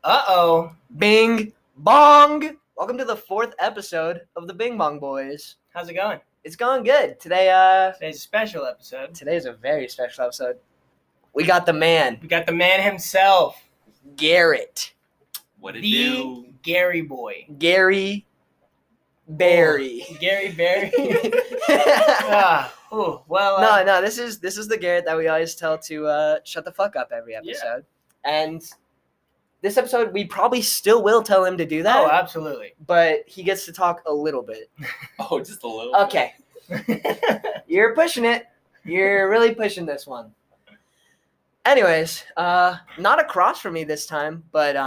Uh-oh. Bing Bong! Welcome to the 4th episode of the Bing Bong Boys. How's it going? It's going good. Today's Today's a special episode. a very special episode. We got the man, We got the man himself. Garrett. What it The do? Gary boy. Gary Barry. Oh, Gary Barry. No, Well, this is the Garrett that we always tell to shut the fuck up every episode. And this episode, we probably still will tell him to do that. Oh, absolutely. But he gets to talk a little bit. Oh, just a little. Okay. You're pushing it. You're really pushing this one. Anyways, not across from me this time, but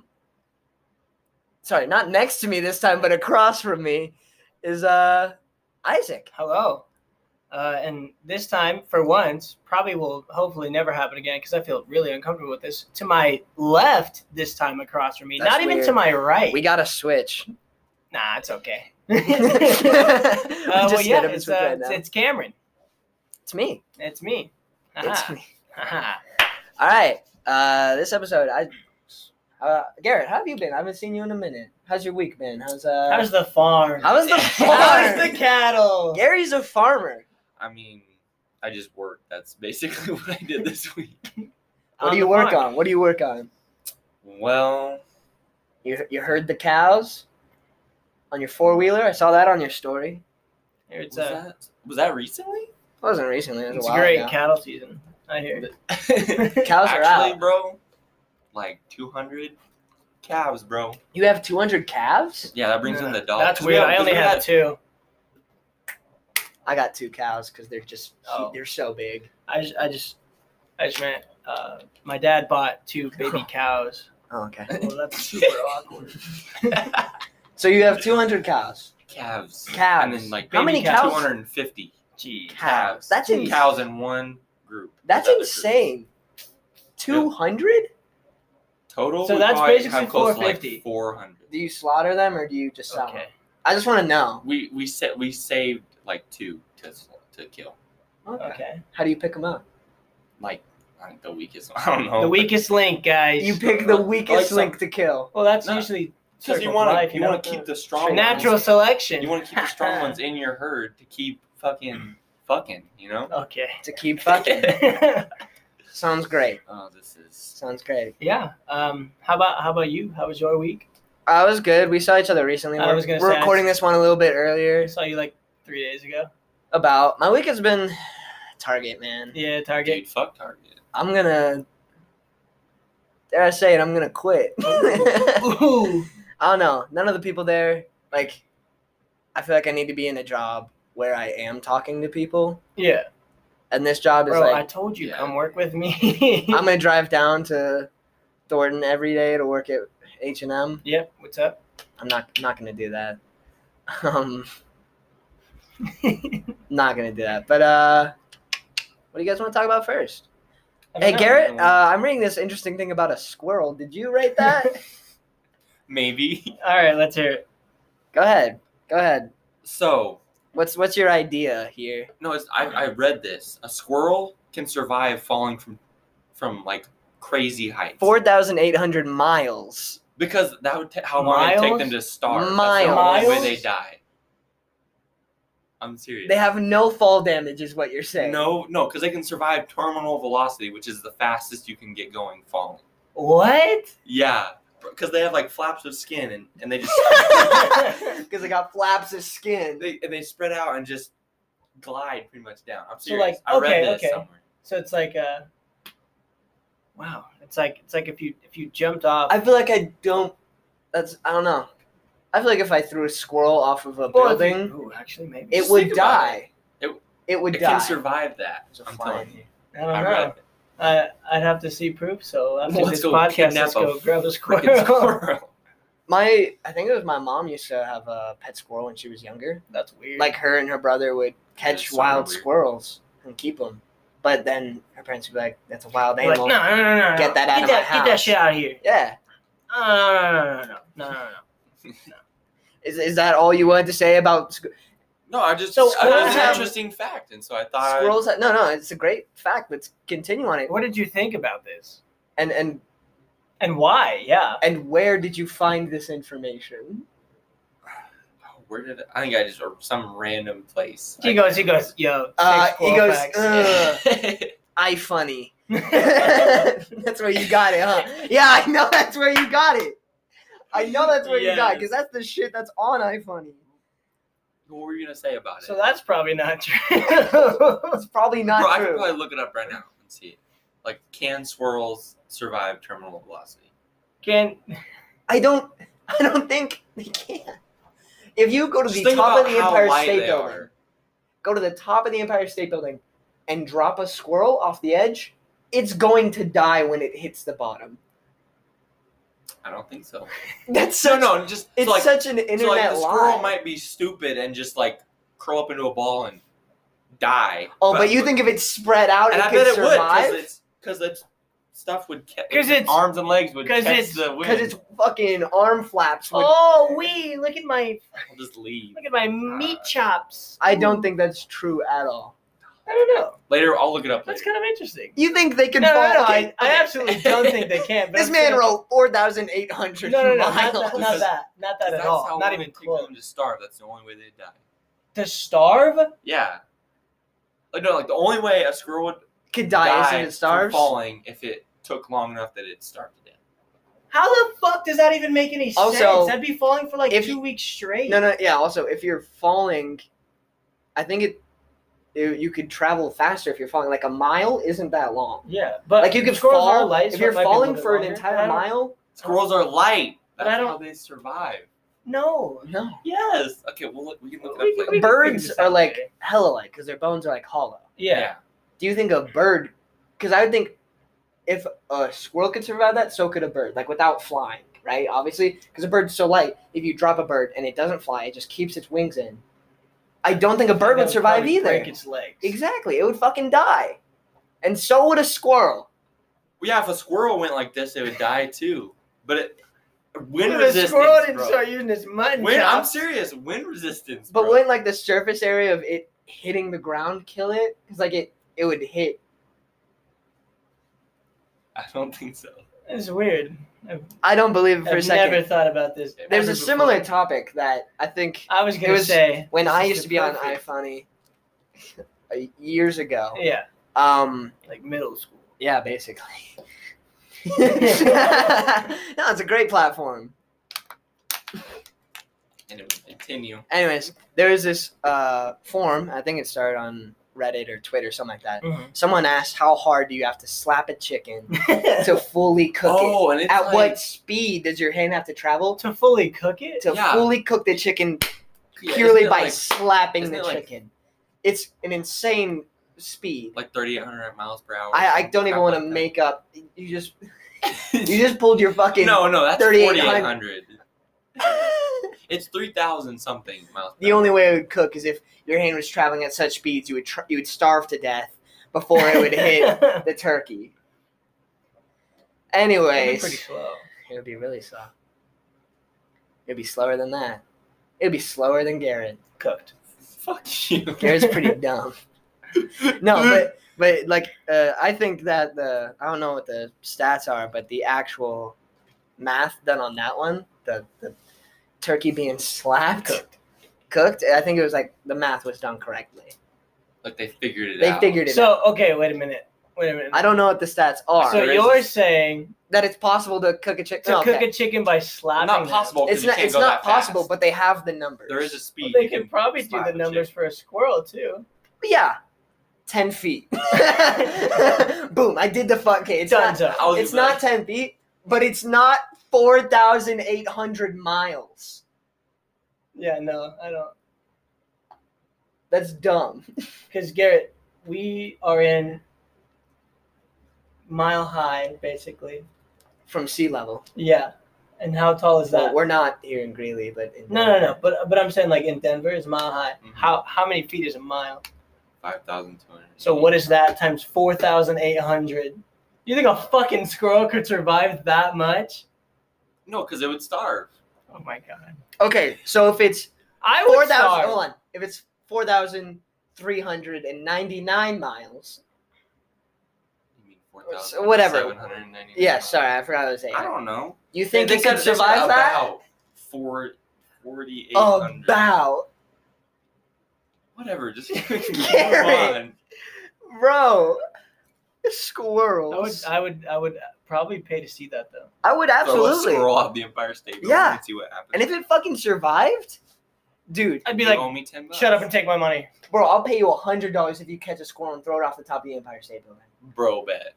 sorry, not next to me this time, but across from me is Isaac. Hello. And this time, for once, probably will hopefully never happen again because I feel really uncomfortable with this. To my left this time across from me. That's Not even weird. to my right. We got to switch. Nah, it's okay. We just hit him and switch right now. It's Cameron. It's me. It's me. It's me. Haha. All right. This episode, Garrett, how have you been? I haven't seen you in a minute. How's your week been? How's the farm? How's the farm? How's the cattle? Gary's a farmer. I mean, I just worked. That's basically what I did this week. What do you work on? What do you work on? Well, You herd the cows on your 4-wheeler? I saw that on your story. It's was that recently? It wasn't recently. It was it's a a while great ago. cattle season. I hear. Cows are Actually, out. bro, like 200 calves, bro. You have 200 calves? Yeah, that brings in the dog. That's weird. I only have 2. I got 2 cows because they're just Oh. they're so big. I just meant my dad bought 2 baby cows. Oh, okay. Well, that's super awkward. So you have 200 cows. Calves. Calves. And then like How many baby cows? 250 Gee. Calves. That's Two ins- cows in one group. That's Another insane. 200? Total. So we that's probably basically have close to, 450. Like 400. Do you slaughter them or do you just sell them? Okay. I just want to know. We saved like 2 to kill. Okay. How do you pick them up? Like the weakest. I don't know. The weakest link, guys. You pick the Like weakest some- link to kill. Well, that's No. usually Because circle you of want life, to keep the strong natural ones. selection. You want to keep the strong ones in your herd to keep fucking, you know? Okay. To keep fucking. Sounds great. Oh, this is. Sounds great. Yeah. How about you? How was your week? I was good. We saw each other recently. I was gonna We're say, recording this one a little bit earlier. I saw you like 3 days ago. About my week has been Target, man. Yeah, Target. Dude, fuck Target. I'm gonna. Dare I say it? I'm gonna quit. Ooh. I don't know. None of the people there, like, I feel like I need to be in a job where I am talking to people. Yeah. And this job is Bro, I like, told you, Yeah. come work with me. I'm gonna drive down to Thornton every day to work at H&M. Yep. What's up? I'm not gonna do that. Not gonna do that. But what do you guys want to talk about first? I don't Hey know. Garrett, I'm reading this interesting thing about a squirrel. Did you write that? Maybe. All right, let's hear it. Go ahead. So, What's your idea here? no, I read this. A squirrel can survive falling from like crazy heights. 4,800 miles. Because that would how long it would take them to starve. Miles. That's the only way Miles? they die. I'm serious. They have no fall damage, is what you're saying. No, because they can survive terminal velocity, which is the fastest you can get going falling. What? Yeah, because they have like flaps of skin and they just Because they got flaps of skin. they spread out and just glide pretty much down. I'm So, serious. like, I read okay, this okay. somewhere. So it's like wow. It's like if you jumped off. I feel like I don't know. I feel like if I threw a squirrel off of a Well, if building, Ooh, actually, maybe. it Just would think about die. It would It die. can survive that. It's a I'm flying- telling you. I don't I know. read it. I'd have to see proof. So after Let's this go podcast, kidnap let's go a grab a Freaking squirrel. squirrel. I think it was my mom used to have a pet squirrel when she was younger. That's weird. Like her and her brother would catch That's so wild weird. squirrels and keep them. But then her parents would be like, "That's a wild Like, animal." no. Get that out of my Get that house. shit out of here. Yeah. No. Is that all you wanted to say about No, I just So it was squirrels an have- interesting fact, and so I thought squirrels? No, it's a great fact. Let's continue on it. What did you think about this? And And why? Yeah. And where did you find this information? Where did I think I just or some random place. He goes, yo, six He squirrel goes, facts. iFunny. That's where you got it, huh? Yeah, I know that's where you got it. I know that's where you got it, because that's the shit that's on iFunny. What were you gonna say about it? So that's probably not true. It's probably not Bro, I true. could probably look it up right now and see it. Like, can squirrels survive terminal velocity? I don't think they can. If you go to Just the think top of about the how Empire light State they Building, are. go to the top of the Empire State Building, and drop a squirrel off the edge, it's going to die when it hits the bottom. I don't think so. That's such, No, just it's so like, such an so internet like the squirrel lie. might be stupid and just like curl up into a ball and die. Oh, but you think if it's spread out, and it I could bet it survive? would because its stuff would catch. 'Cause it's- arms and legs would 'cause catch it's- the wind. Because its fucking arm flaps would. Oh, look at my I'll just leave. meat chops. I don't think that's true at all. I don't know. Later, I'll look it up. That's Later. kind of interesting. You think they can No, fall? I Okay, absolutely don't think they can. But this I'm man saying- wrote 4,800 No, miles. not that at That's all. how Not long even it takes close. them to starve. That's the only way they die. To starve? Yeah. Like no, like the only way a squirrel would Could die as soon die as it from starves. falling if it took long enough that it starved to death. How the fuck does that even make any Also, sense? That'd be falling for like if 2 weeks straight. No, yeah. Also, if you're falling, I think you could travel faster if you're falling. Like a mile isn't that long. Yeah, but Like you could squirrels are fall light, if so you're it might be a falling little bit for an longer, entire but I don't- mile. Squirrels are light. But That's I don't- how they survive. No. No, Yes. Okay. Well, we can look We it up can- later. birds decide are like later. hella light because their bones are like hollow. Yeah. Do you think a bird? Because I would think if a squirrel could survive that, so could a bird. Like without flying, right? Obviously, because a bird's so light. If you drop a bird and it doesn't fly, it just keeps its wings in. I don't think a bird That would survive probably either. Break its legs. Exactly, it would fucking die, and so would a squirrel. Well, yeah, if a squirrel went like this, it would die too. But wind The resistance, squirrel didn't bro. start using his mutton I'm chops. serious. Wind resistance. But bro. wouldn't like the surface area of it hitting the ground kill it? Because like it would hit. I don't think so. It's weird. I don't believe it for a I've second. never thought about this. There's ever a before. similar topic that I think I was it gonna was say when this I is used to be on perfect- iFunny years ago. Yeah, Um, like middle school. yeah, basically. No, it's a great platform. And it would continue. Anyways, there is this forum. I think it started on Reddit or Twitter, something like that. Mm-hmm. Someone asked, "How hard do you have to slap a chicken to fully cook it? Oh, and it's At like, what speed does your hand have to travel To fully cook it? to Yeah. fully cook the chicken yeah, purely isn't it by like, slapping isn't the it like- chicken?" It's an insane speed. like 3,800 miles per hour. I don't even want to make up. You just pulled your fucking. No, that's 3,800. 4,800. It's 3,000 something miles. Per The hour. only way it would cook is if your hand was traveling at such speeds you would starve to death before it would hit the turkey. That'd be Anyways, pretty slow. it would be really slow. It'd be slower than that. It'd be slower than Garrett. Cooked. Fuck you. Garrett's pretty dumb. No, but like I think that I don't know what the stats are, but the actual math done on that one, the turkey being slapped, cooked. I think it was like the math was done correctly. Like they figured it They out. figured it out. So okay, wait a minute. I don't know what the stats are. So there is you're a- saying that it's possible to cook a chicken. to cook a chicken by slapping Not them. possible. It's You not. can't It's go not that possible, fast. but they have the numbers. There is a Well, speed. they you could can probably do slap the a numbers chicken. for a squirrel too. Yeah, 10 feet. Boom! I did the fuck. Okay, it's Done. not. I was It's like- not 10 feet, but it's not 4,800 miles. Yeah, no, I don't. That's dumb. Because Garrett, we are in Mile High, basically. From sea level. Yeah. And how tall is Well, that? we're not here in Greeley, but in No. But I'm saying like in Denver is Mile High. Mhm. How many feet is a mile? 5,200. So what is that times 4,800? You think a fucking squirrel could survive that much? No, because it would starve. Oh my god. Okay, so if it's I would 4,000, starve. hold on. If it's 4,399 miles, You mean Whatever. 4,799. Yeah, sorry, I forgot what I was saying. I don't know. You think They it could said survive that? About 4,800. About. Whatever, just move Garrett. on. Bro. Squirrels. I would probably pay to see that though. I would Throw a absolutely. squirrel out the Empire State Building Yeah. and see what happens. And if it fucking survived, dude, I'd be You like, owe me $10. shut up and take my money. bro, I'll pay you $100 if you catch a squirrel and throw it off the top of the Empire State Building. Bro, bet.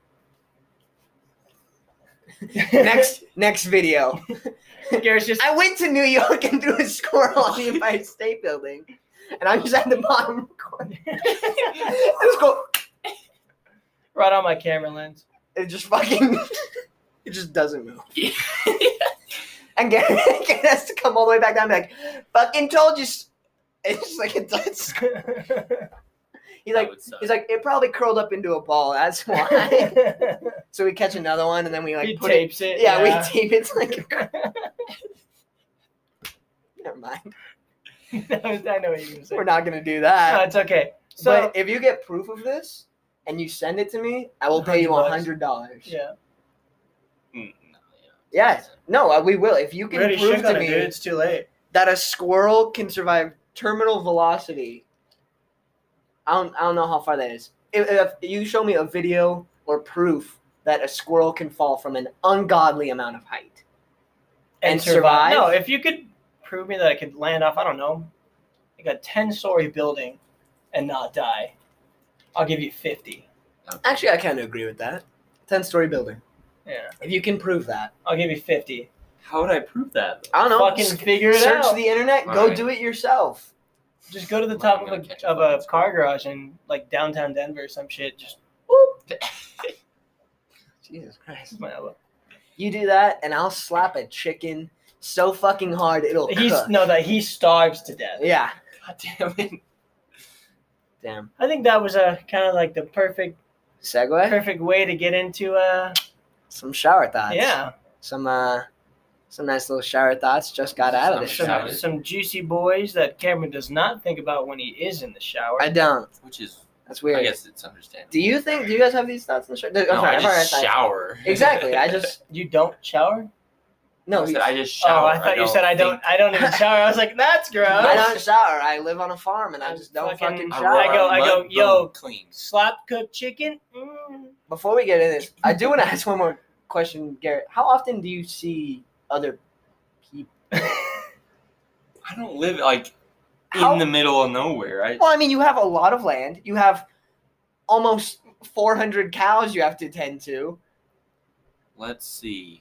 Next video. Garrett's just I went to New York and threw a squirrel on the Empire State Building, and I'm just at the bottom corner. Let's go. right on my camera lens. It just fucking. It just doesn't move. And Garrett has to come all the way back down and be like, fucking told you. It's just like it does. He's like, it probably curled up into a ball. That's why. So we catch another one and then we like He put tapes it. Yeah, we tape it. It's like. Never mind. I know what you're gonna say. We're not gonna do No, that. it's okay. So But if you get proof of this and you send it to me, I will pay you $100. $100. yeah, Yes. No, we will. If you we can already prove shook to on it, me dude. It's too late. that a squirrel can survive terminal velocity, I don't know how far that is. If you show me a video or proof that a squirrel can fall from an ungodly amount of height and survive. No, if you could prove me that I could land off, I don't know, like a 10-story building and not die, I'll give you 50. Actually, I kind of agree with that. 10-story building. Yeah, If you can prove that. I'll give you 50. How would I prove that? I don't know. Fucking figure it Search out. the internet. Go Alright. do it yourself. Just go to the I'm top gonna of catch a a car garage in like downtown Denver or some shit. Just Jesus Christ. my elbow. You do that, and I'll slap a chicken so fucking hard it'll cook. He starves to death. Yeah. God damn it. Damn. I think that was a kind of like the perfect Segue. way to get into Some shower thoughts. yeah, Some nice little shower thoughts just got out of the Some shower. some juicy boys that Cameron does not think about when he is in the shower. I don't. Which is, That's I weird. guess it's understandable. Do you guys have these thoughts in the shower? I'm No, sorry. I I've already just thought- shower. Exactly. I just You don't shower? no. I said I just shower. Oh, I thought you said I don't even shower. I was like, that's gross. I don't shower. I live on a farm and I just don't Fucking- fucking I shower. I go, mud, yo. boom, clean. Slap cooked chicken. Mm. Before we get into this, I do want to ask one more question, Garrett. How often do you see other people? I don't live like How- in the middle of nowhere. Well, I mean, you have a lot of land. You have almost 400 cows you have to tend to. Let's see.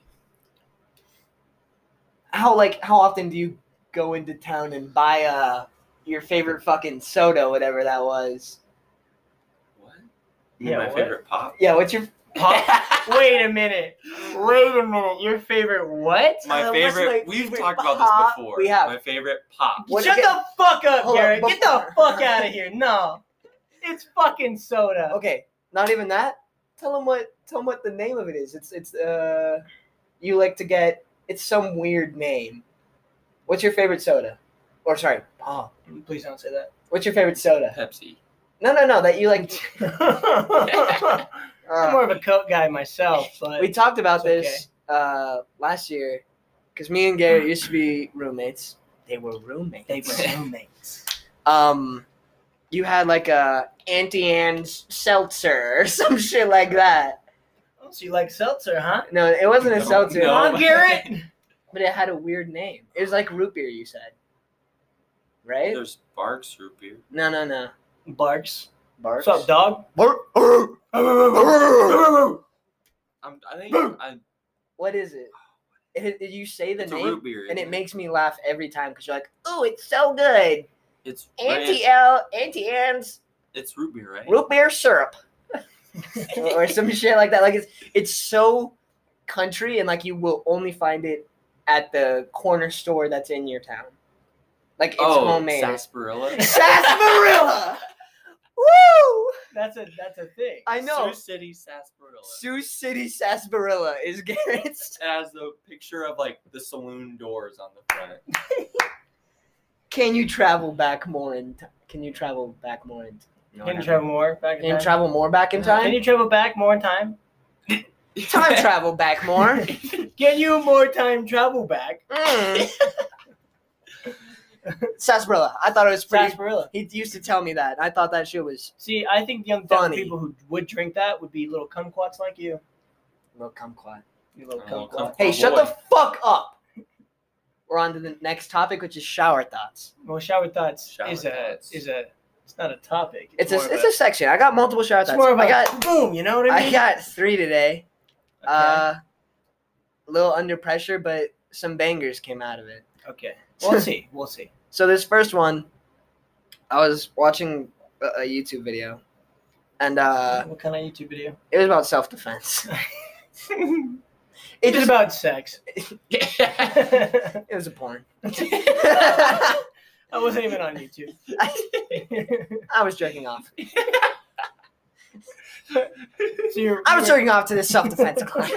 How often do you go into town and buy your favorite fucking soda, whatever that was? What? Yeah, My what? favorite pop. Yeah, what's your Wait a minute. Your favorite what? My what's favorite. my We've favorite talked about pop? this before. We have. My favorite pop. What- Shut the fuck up, Hold on, Garrett. Get the before- fuck out of here. No. It's fucking soda. Okay, not even that. Tell them what the name of it is. It's you like to get. It's some weird name. What's your favorite soda? Or sorry, pop. Please don't say that. What's your favorite soda? Pepsi. No, that you like. I'm more of a Coke guy myself, but We talked about It's this last year because me and Garrett used to be roommates. They were roommates. they were roommates. You had like a Auntie Anne's seltzer or some shit like that. Oh, so you like seltzer, huh? No, it wasn't a No, seltzer. no. Come on, Garrett. But it had a weird name. It was like root beer, you said. Right? There's Barks root beer. No. Barks. Barks. What's up, dog? I think What is it? You say the it's a name, root beer. and it makes me laugh every time because you're like, "Oh, it's so good." It's Auntie Anne's It's root beer, right? root beer syrup, or some shit like that. Like it's so country, and like you will only find it at the corner store that's in your town. Like it's homemade. Sarsaparilla. Sarsaparilla. Woo! That's a thing. I know. Sioux City sarsaparilla. Sioux City sarsaparilla is Garrett's. It has the picture of like the saloon doors on the front. Can you travel back more in? Can you travel back more in? Can you travel more back in Can you time? travel more back in time? Can you travel back more in time? Time travel back more. Can you more time travel back? Sarsaparilla. I thought it was pretty. Sarsaparilla. He used to tell me that. I thought that shit was See, I think the young type of Funny. people who would drink that would be little kumquats like you. little kumquat. You little Little kumquat. Hey, Oh, shut boy. the fuck up. We're on to the next topic, which is shower thoughts. Well, shower thoughts Shower is thoughts. it's not a topic. It's more of a section. I got multiple shower it's thoughts. more of a I got boom. You know what I mean? I got 3 today. Okay. A little under pressure, but some bangers came out of it. Okay. We'll see. We'll see. So this first one, I was watching a YouTube video, and What kind of YouTube video? it was about self-defense. It is about sex. It was a porn. I wasn't even on YouTube. I was jerking off. So I was jerking off to this self-defense class.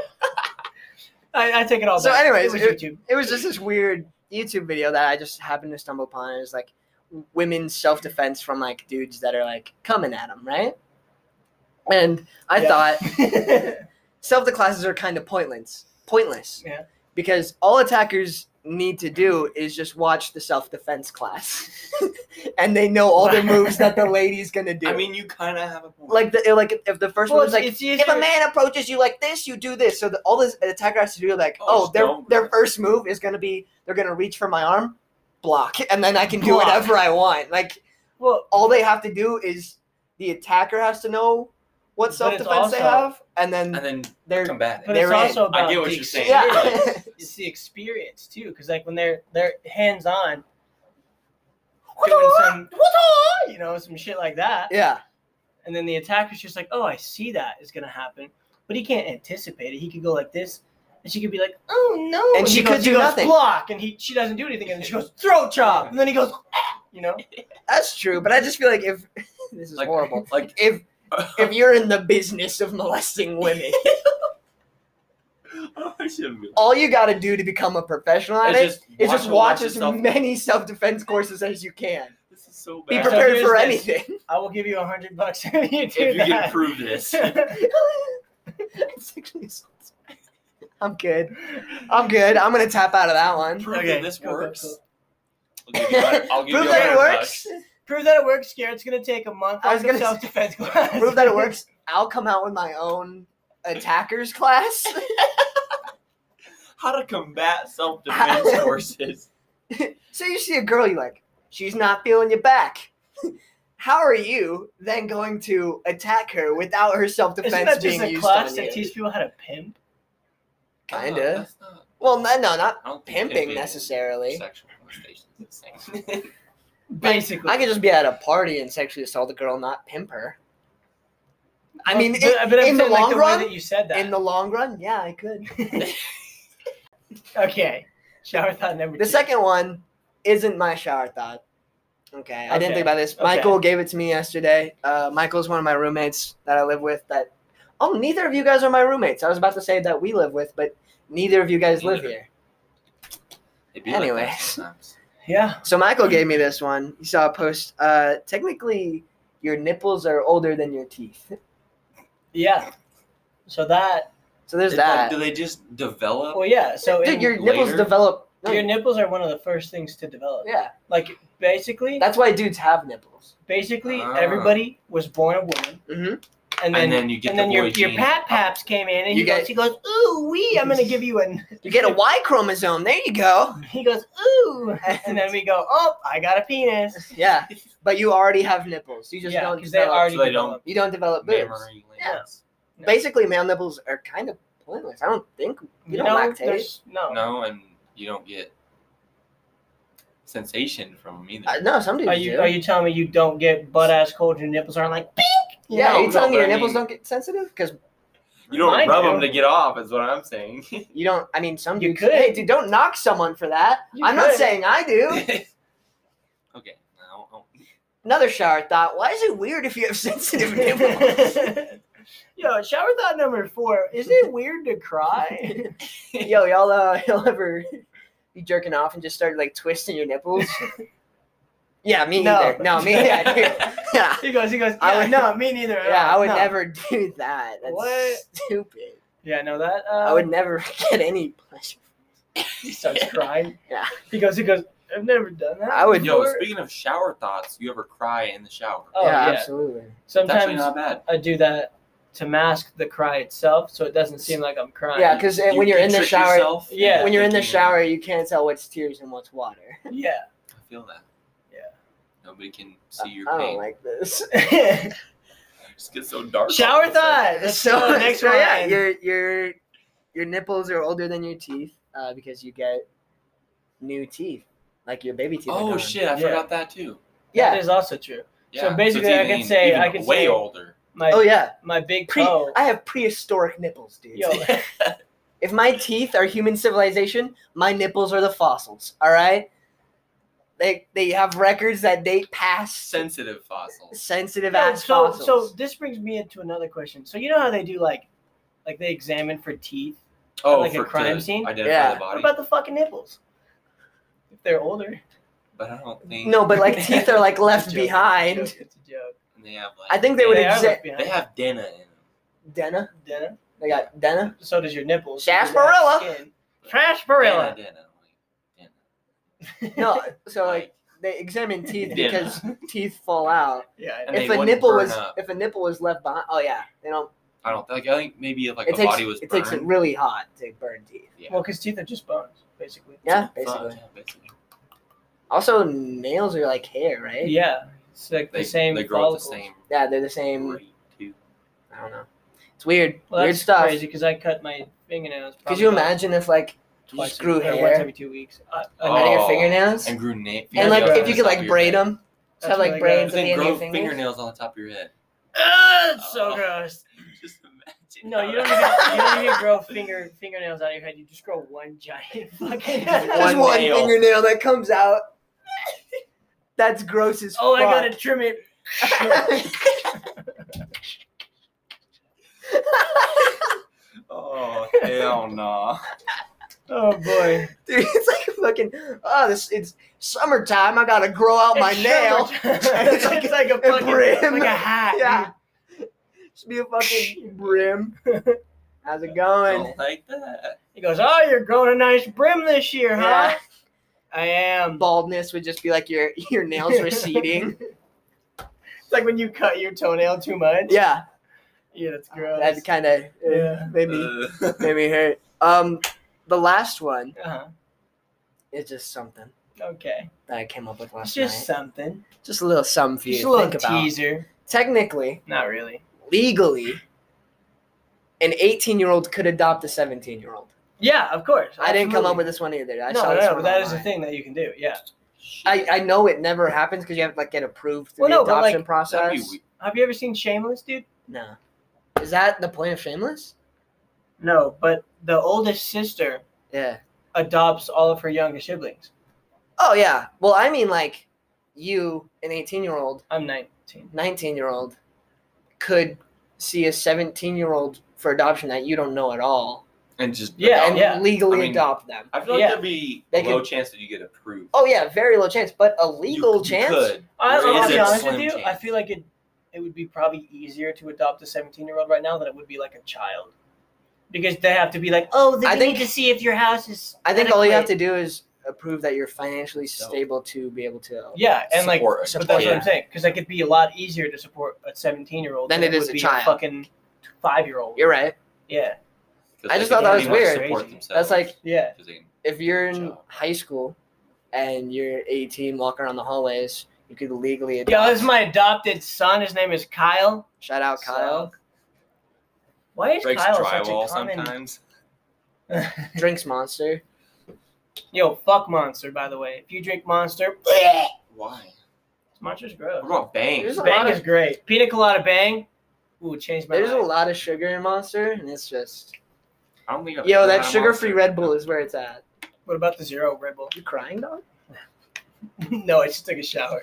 I take it all So back. anyways, it was YouTube. It was just this weird YouTube video that I just happened to stumble upon. It was like women's self-defense from like dudes that are like coming at them, right? And I thought self-defense classes are kind of pointless. Yeah. Because all attackers need to do is just watch the self-defense class, and they know all the moves that the lady's gonna do. I mean, you kind of have a point. like if the first Well, one is like, it's if a easier- man approaches you like this, you do this. So all this attacker has to do, like, Oh, their don't. first move is gonna be they're gonna reach for my arm, block, and then I can do Block. whatever I want. Like Well, all they have to do is the attacker has to know what But it's self-defense they also- have, and then and then they're combat but it. They're it's also in. about I get what the you're saying. yeah. It's the experience too, because like when they're hands on doing some, some shit like that, yeah. and then the attacker's just like, oh, I see that is gonna happen, but he can't anticipate it. He could go like this, and she could be like, oh no, And she he could goes, do he goes, nothing. block, and she doesn't do anything, and then she goes throat chop, and then he goes, That's true, but I just feel like if this is Like- horrible, like if you're in the business of molesting women, I shouldn't be. all you got to do to become a professional at It's it is just watch as yourself. many self-defense courses as you can. This is so Be bad. So prepared here's for this. anything. I will give you $100 if you do if you that. can prove this. Sexually assault. I'm good. I'm gonna tap out of that one. Prove Okay, that this go, go, works. go. I'll give Prove you that it $100. works. Prove that it works, Garrett's gonna take a month I was off gonna of self-defense class. Prove that it works. I'll come out with my own attackers class. How to combat self-defense courses. So you see a girl, you like, she's not feeling you back. How are you then going to attack her without her Isn't self-defense that being just a used class on that you? teaches people how to pimp? Kinda. That's not- Well, no, not I don't think pimping pimping necessarily. Sexual molestation is the same. Basically. I could just be at a party and sexually assault a girl, not pimp her. I mean, but I'm in the saying, like, long way run, that you said that. in the long run, yeah, I could. Okay. Shower thought number The 2. second one isn't my shower thought. Okay, I didn't Okay. think about this. Okay. Michael gave it to me yesterday. Michael's one of my roommates that I live with. Neither of you guys are my roommates. I was about to say that we live with, but neither of you guys live Neither. here. It'd be like that Anyways. sometimes. Yeah. So Michael gave me this one. He saw a post. Technically, your nipples are older than your teeth. Yeah. So that. So there's It's like, that. do they just develop? Well, yeah. So Dude, in- your nipples later? develop. No, your nipples are one of the first things to develop. yeah, Like basically, that's why dudes have nipples. Ah. everybody was born a woman, Mm-hmm. and And then you get the your boy gene. pap paps came in, and You he goes, ooh wee, I'm gonna give you an. You get a Y chromosome. There you go. He goes, ooh, and then we go, oh, I got a penis. Yeah, but you already have nipples. You just Yeah, don't because they develop. already So they developed. You don't develop boobs. Mammary glands. No. Basically, male nipples are kind of pointless. I don't think you don't lactate. there's no. No, and you don't get sensation from them either. No, some dudes Are do. you telling me you don't get butt ass cold? Your nipples aren't like pink? Yeah, No, are you telling me but your I nipples mean- don't get sensitive? Because You don't Mine rub do. them to get off, is what I'm saying. you don't. I mean, some You dudes. could. Hey, dude, don't knock someone for that. You I'm not could. saying I do. Okay. No. Another shower thought. Why is it weird if you have sensitive nipples? Yo, shower thought number 4. Is it weird to cry? Yo, y'all ever be jerking off and just start like twisting your nipples? Yeah, me No. either. No, me. Yeah, dude. Yeah. He goes, I yeah, would- no, me neither. Yeah, I would No. never do that. That's What? stupid. Yeah, I know that. I would never get any pleasure. He starts crying. Yeah. He goes, I've never done that. I would- Yo, before." speaking of shower thoughts, you ever cry in the shower? Oh, yeah, yeah. absolutely. It's actually Sometimes not bad. I do that to mask the cry itself, so it doesn't seem like I'm crying. Yeah, because when you're in the trick shower, yourself Yeah. into when you're in the thinking, shower, you can't tell what's tears and what's water. Yeah. I feel that. Yeah. Nobody can see your I don't pain. like this. It just gets so dark. Shower all of a sudden. thought. Let's go. Next one. yeah, your nipples are older than your teeth because you get new teeth, like your baby teeth. are Oh gone. shit! I Yeah. forgot that too. Yeah. That is also true. Yeah. basically, it's I could even- say- even I could way say- older. My Oh yeah. my big toe. I have prehistoric nipples, dude. Yo, If my teeth are human civilization, my nipples are the fossils. All right. They have records that date past Sensitive fossils. sensitive no, ass so fossils. this brings me into another question. So you know how they do like they examine for teeth? Oh, like a for crime to scene? Identify Yeah. the What body. about the fucking nipples? If they're older. But I don't think. No, but like teeth are like left It's a joke, behind. It's a joke. And they have like. I think they would They are exist. left behind. They have denna in them. Denna. Denna. They got Denna. So does your nipples. Sarsaparilla. Skin. Sarsaparilla. Denna. No, so like they examine teeth Yeah. because teeth fall out. Yeah. And If they a wouldn't nipple burn was up. left behind, oh yeah, they don't. I don't think. I think maybe if like It the takes body was it burned. takes it really hot to burn teeth. Yeah. Well, because teeth are just bones, basically. Yeah, Fuck, basically. yeah, basically. Also, nails are like hair, right? Yeah. It's like the same. They grow up the follicles. same Yeah, they're the same. rate too. I don't know. It's weird. Well, Weird that's stuff. crazy because I cut my fingernails. Could probably you about imagine if like you twice just grew or once hair every 2 weeks? under your Oh, fingernails? And grew And like Yeah, if you could like braid them, That's have like really braids gross. at the Then end of grow your fingers. fingernails on the top of your head. That's so Oh. gross. Just imagine. No, you don't even grow fingernails out of your head. You just grow one giant fucking. Just One one nail. fingernail that comes out. That's gross as Oh, I fuck. gotta trim it. Oh hell no. Oh boy. Dude, it's like fucking. Oh, it's summertime. I gotta grow out my It's nail. summertime. it's like a A fucking brim. like a hat. Yeah. Just be a fucking brim. How's it going? Don't like that. He goes, "Oh, you're growing a nice brim this year, huh?" Yeah. I am. Baldness would just be like your nails receding. It's like when you cut your toenail too much. Yeah, Yeah, that's gross. that kind of Yeah. made me hurt. The last one Uh-huh. is just something Okay. that I came up with It's last just night. something. Just a little something for you Just a to little think about. teaser. Technically, Not really. legally, an 18-year-old could adopt a 17-year-old. Yeah, of course. I didn't come up absolutely. with this one either. I No, saw no, this no, one but that is a online. thing that you can do. Yeah. I know it never happens because you have to like get approved through Well, the no, but, adoption like, process. That'd be weird. Have you ever seen Shameless, dude? No. Is that the point of Shameless? No, but the oldest sister Yeah. adopts all of her younger siblings. Oh yeah. Well, I mean like you, an 18-year-old, I'm 19. 19-year-old, could see a 17-year-old for adoption that you don't know at all And just Yeah, and yeah. legally I mean, adopt them. I feel like Yeah. there'd be They a low could- chance that you get approved. Oh yeah, very low chance, but a legal You chance. could. I'll Or is be it honest with slim you. chance? I feel like it would be probably easier to adopt a 17-year-old right now than it would be like a child. Because they have to be like, oh, they I need think- to see if your house is. I think all you have adequate. to do is prove that you're financially So- stable to be able to. Yeah, and like, Support- but support, that's what yeah. I'm saying. Because like, it'd be a lot easier to support a 17-year-old Than it is would a be child. a fucking 5-year-old. You're right. Yeah, 'Cause I they just can thought that was pretty much weird. support That's themselves. That's like yeah. 'Cause they can- if you're in Job. high school and you're 18, walking around the hallways, you could legally adopt. Yo, this is my adopted son. His name is Kyle. Shout out Kyle. Why is breaks Kyle such a drywall common? sometimes. Drinks Monster. Yo, fuck Monster. By the way, if you drink Monster, Why? Monster's gross. What about Bang? There's a Bang lot is of- great. Pina Colada Bang. Ooh, changed my There's a life. lot of sugar in Monster, and it's just I don't think I've yo. ever That had a sugar-free Monster. Red Bull is where it's at. What about the Zero Red Bull? You crying, dog? No, I just took a shower.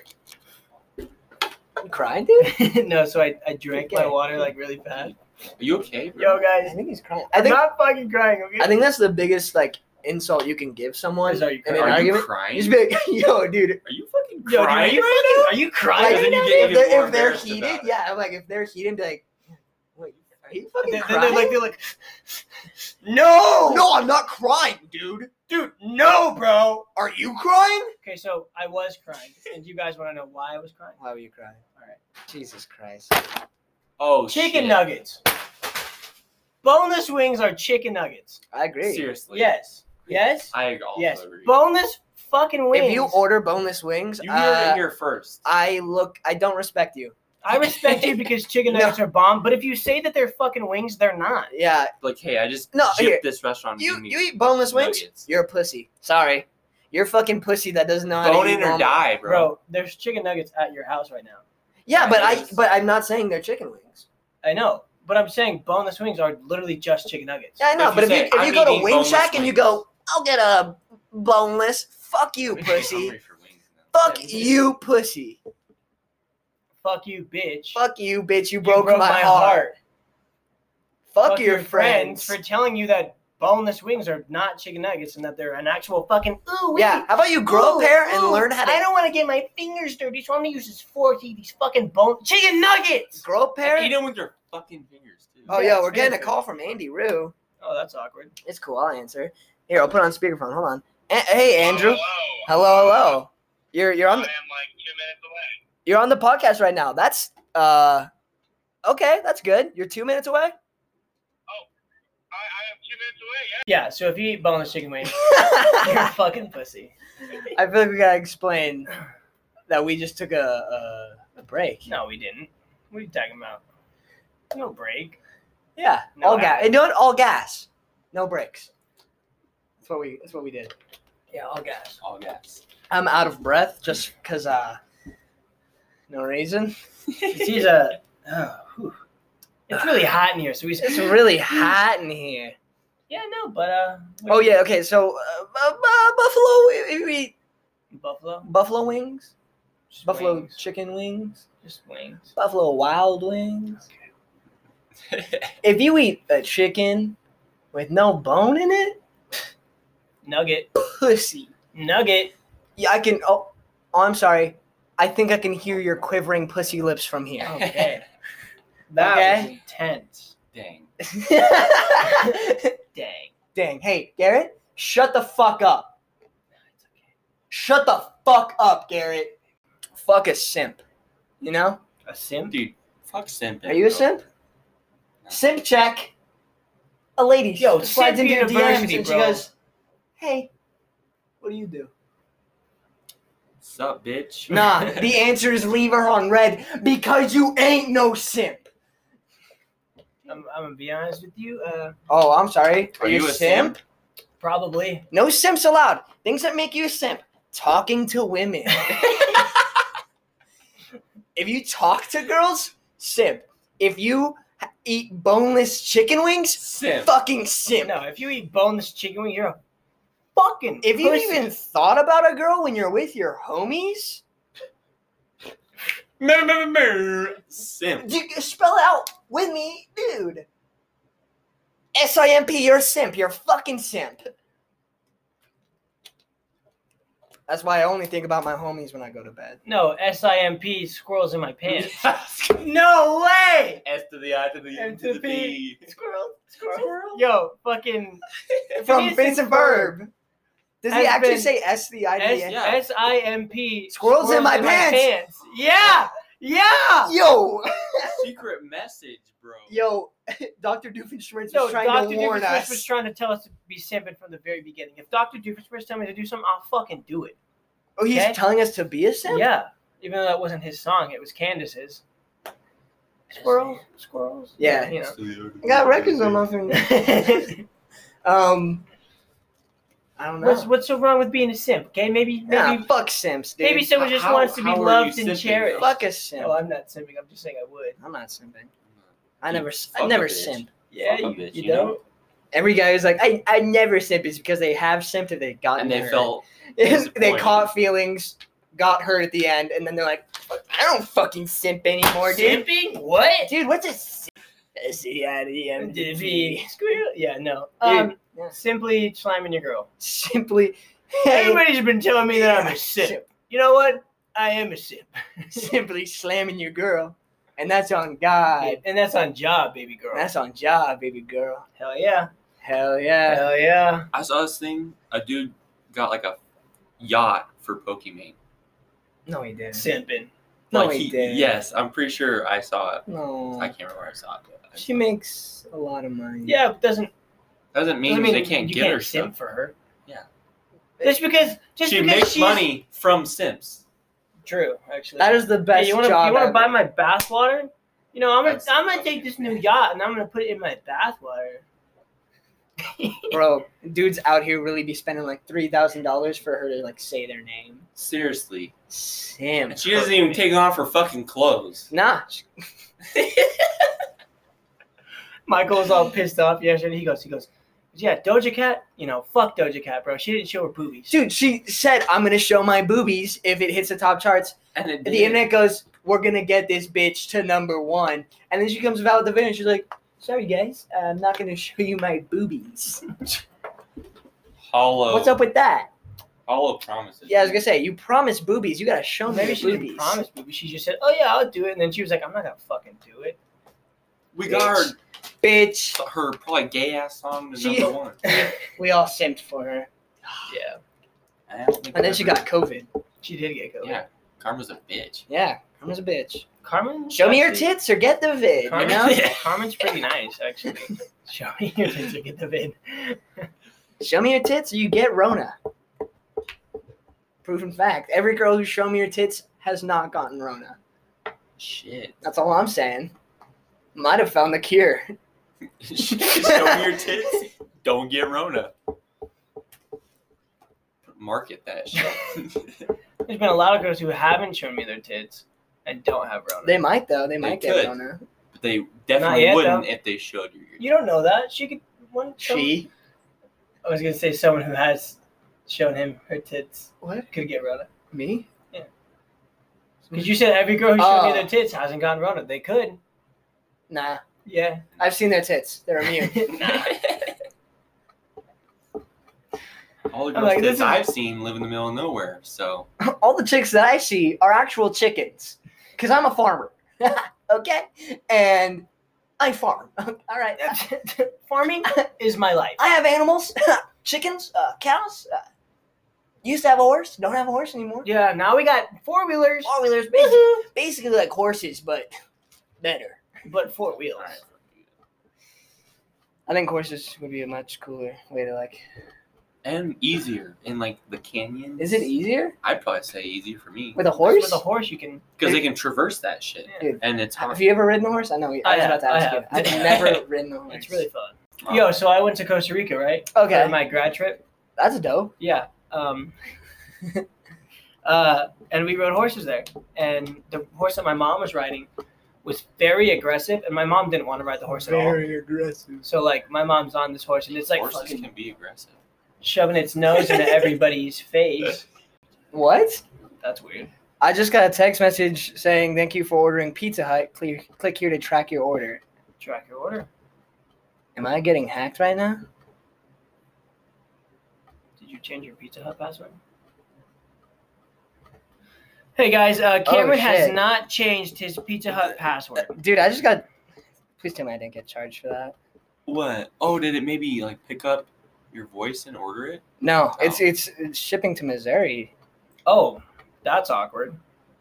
You crying, dude? No, so I drank my Okay. water like really fast. Are you okay, bro? Yo, I guys, think he's crying. I'm not fucking crying, okay? I think that's the biggest like insult you can give someone Is, are you in an crying? Are you argument. crying? You just be like, yo, dude. Are you fucking Yo, dude, crying? are you crying? Like, then you right get now? even more if they're embarrassed heated, about it. yeah, I'm like if they're heated, be like, wait, Are you fucking Then crying? they're like, no, No, I'm not crying, dude. dude, no, bro. Are you crying? Okay, so I was crying, and you guys want to know why I was crying? Why were you crying? All right. Jesus Christ. Oh, Chicken shit. nuggets. Boneless wings are chicken nuggets. I agree. Seriously. Yes. Yes. I also Yes. agree. Boneless fucking wings. If you order boneless wings, You heard it here first. I don't respect you. I respect you because chicken No. nuggets are bomb, but if you say that they're fucking wings, they're not. Yeah, Like, hey, I just No, gypped here. this restaurant. you Give me eat boneless wings, nuggets. you're a pussy. Sorry. You're a fucking pussy that doesn't know how Bone to eat in or normal. die, bro. Bro, there's chicken nuggets at your house right now. Yeah, Right, but I'm not saying they're chicken wings. I know, but I'm saying boneless wings are literally just chicken nuggets. Yeah, I know, If but you say, if you "I'm go to eating Wing boneless Shack and you wings." go, I'll get a boneless, fuck you, I'm pussy. hungry for wings now. Fuck Yeah, you, pussy. Fuck you, bitch. Fuck you, bitch. You You broke my heart. Fuck your friends. for telling you that boneless wings are not chicken nuggets and that they're an actual fucking ooh. Yeah, how about you grow a pair and learn how to I don't want to get my fingers dirty, so I'm gonna use this fork to eat these fucking chicken nuggets. grow a pair? And eat them with your fucking fingers, too. Oh, Yeah, yo, we're getting a seriously. call from Andy Rue. Oh, that's awkward. It's cool. I'll answer. Here, I'll put it on speakerphone. Hold on. Hey, Andrew. Hello. You're on I am the like 2 minutes away. you're on the podcast right now. That's okay. That's good. You're 2 minutes away. I am 2 minutes away, yeah. Yeah, so if you eat boneless chicken wings, you're a fucking pussy. I feel like we gotta explain that we just took a break. No, we didn't. What are you talking about? No break. Yeah, No, all gas. No, all gas. No breaks. That's what we did. Yeah, all gas. All gas. I'm out of breath just because no reason. He's it's really hot in here, so he's. It's really hot in here. Yeah, no, but Oh yeah, okay. So Buffalo, we eat Buffalo. buffalo wings, Just buffalo wings. chicken wings, Just wings. buffalo wild wings. If you eat a chicken with no bone in it, Nugget. pussy. Nugget. Yeah, I can. Oh, I'm sorry. I think I can hear your quivering pussy lips from here. Okay. That Okay. was intense. Dang. Dang. Dang. Hey, Garrett, shut the fuck up. It's okay. Shut the fuck up, Garrett. Fuck a simp. You know? A simp? Dude, fuck simp. Are you a simp? Simp check. A lady Yo, slides simp into your DMs university, and she bro. goes, "Hey, what do you do?" Sup, bitch? Nah, the answer is leave her on red because you ain't no simp. I'm gonna be honest with you. Oh, I'm sorry. Are you a simp? Probably. No simps allowed. Things that make you a simp. Talking to women. If you talk to girls, simp. If you eat boneless chicken wings, Simp. fucking simp. No, if you eat boneless chicken wing, you're a fucking If you pussy. even thought about a girl when you're with your homies, Simp. you can spell it out with me, dude. S-I-M-P, you're a simp. You're a fucking simp. That's why I only think about my homies when I go to bed. No, SIMP, squirrels in my pants. No way! S to the I to the M U to to the the P. Squirrel, squirrel. Yo, fucking. From Phineas and Ferb. Does he Has actually been say S-the-I-D-N? yeah. SIMP. Squirrels in my pants. Yeah! Yeah! Yo! Secret message, bro. Yo, Dr. Doofenshmirtz Yo, was trying Dr. to warn Doofenshmirtz us. was trying to tell us to be simping from the very beginning. If Dr. Doofenshmirtz tell me to do something, I'll fucking do it. Oh, he's Okay. telling us to be a simp? Yeah. Even though that wasn't his song, it was Candace's. Squirrels? Squirrels? Yeah. You know. I got records on my finger. I don't know. What's so wrong with being a simp? Okay, maybe Nah, fuck simps, dude. maybe someone just How- wants to be how are you loved and simping, cherished. Fuck a simp. No, I'm not simping. I'm just saying I would. I'm not simping. You I fuck never a bitch. simp. Yeah, Fuck a you, bitch, you you know? don't. Every guy who's like, I never simp is because they have simped if they got And they hurt. felt they disappointed. caught feelings, got hurt at the end, and then they're like, I don't fucking simp anymore, dude. Simping? What? Dude, what's a simp? S-E-I-D-M-P. Squirrel? Yeah, no. Dude, yeah. Simply slamming your girl. Simply, hey, Everybody's been telling me that I'm a simp. You know what? I am a simp. simply slamming your girl. And that's on God. And that's on job, baby girl. That's on job, baby girl. Hell yeah. Hell yeah. Hell yeah. I saw this thing. A dude got like a yacht for Pokimane. No, he didn't. Simping. No, Like he didn't. Yes, I'm pretty sure I saw it. No. I can't remember where I saw it. But She makes a lot of money. Yeah, but doesn't mean they can't you get her simp stuff. for her. Yeah. Just because She because makes she's money from simps. True, actually. That is the best Hey, you wanna job buy ever. my bath water? You know, I'm That's gonna take this new yacht and I'm gonna put it in my bath water. Bro, dudes out here really be spending like $3,000 for her to like say their name. Seriously. Simp. And she doesn't even take off her fucking clothes. Nah. Michael was all pissed off yesterday. He goes, yeah, Doja Cat, you know, fuck Doja Cat, bro. She didn't show her boobies. Dude, she said, I'm going to show my boobies if it hits the top charts. And it And the internet goes, we're going to get this bitch to number 1. And then she comes out with the video and she's like, sorry, guys. I'm not going to show you my boobies. Hollow. What's up with that? Hollow promises. Yeah, I was going to say, you promised boobies. You got to show me Maybe your she boobies. didn't promise boobies. She just said, oh, yeah, I'll do it. And then she was like, I'm not going to fucking do it. We got Bitch. her probably gay ass song to She- number 1. We all simped for her. Yeah. I don't think And then I've she ever- got COVID. She did get COVID. Yeah. Karma's a bitch. Yeah, Karma's a bitch. Carmen? Show me your actually- tits or get the vid, Carmen, you know? Yeah. Carmen's pretty nice, actually. Show me your tits to get the vid. Show me your tits or you get Rona. Proven fact. Every girl who's shown me your tits has not gotten Rona. Shit. That's all I'm saying. Might have found the cure. Show me your tits. Don't get Rona. Market that shit. There's been a lot of girls who haven't shown me their tits and don't have Rona. They might, though. They might get could. Rona. But they Not definitely yet, wouldn't though. if they showed you your You don't know that. She could. She? I was gonna say someone who has shown him her tits What? could get Rona. Me? Because you said every girl who showed me Oh. their tits hasn't gotten Rona. They could. Nah. Yeah. I've seen their tits. They're immune. All the I'm girls like, tits this is- I've seen live in the middle of nowhere. So All the chicks that I see are actual chickens. Because I'm a farmer. Okay? And I farm. All right. Farming is my life. I have animals. Chickens. Cows. Used to have a horse. Don't have a horse anymore. Yeah. Now we got 4-wheelers, Four-wheelers. Basically like horses, but better. but 4 wheels. I think horses would be a much cooler way to like. and easier in like the canyons. Is it easier I'd probably say easier for me with a horse? With a horse, you can. because they can traverse that shit, Dude, and it's hard. Have you ever ridden a horse? I know. I was about to ask you. I I've have. never ridden a horse. It's really fun. Wow. Yo, so I went to Costa Rica, right? Okay. For my grad trip. That's dope. Yeah. And we rode horses there. And the horse that my mom was riding was very aggressive, and my mom didn't want to ride the horse at all. aggressive. So like my mom's on this horse, and it's like Horses fucking can be aggressive. shoving its nose into everybody's face. What? That's weird. I just got a text message saying thank you for ordering Pizza Hut. Click here to track your order. Track your order. Am I getting hacked right now? Did you change your Pizza Hut password? Hey guys, Cameron has shit. not changed his Pizza Hut password. Dude, I just got. Please tell me I didn't get charged for that. What? Oh, did it maybe like pick up your voice and order it? No, Oh. it's shipping to Missouri. Oh, that's awkward.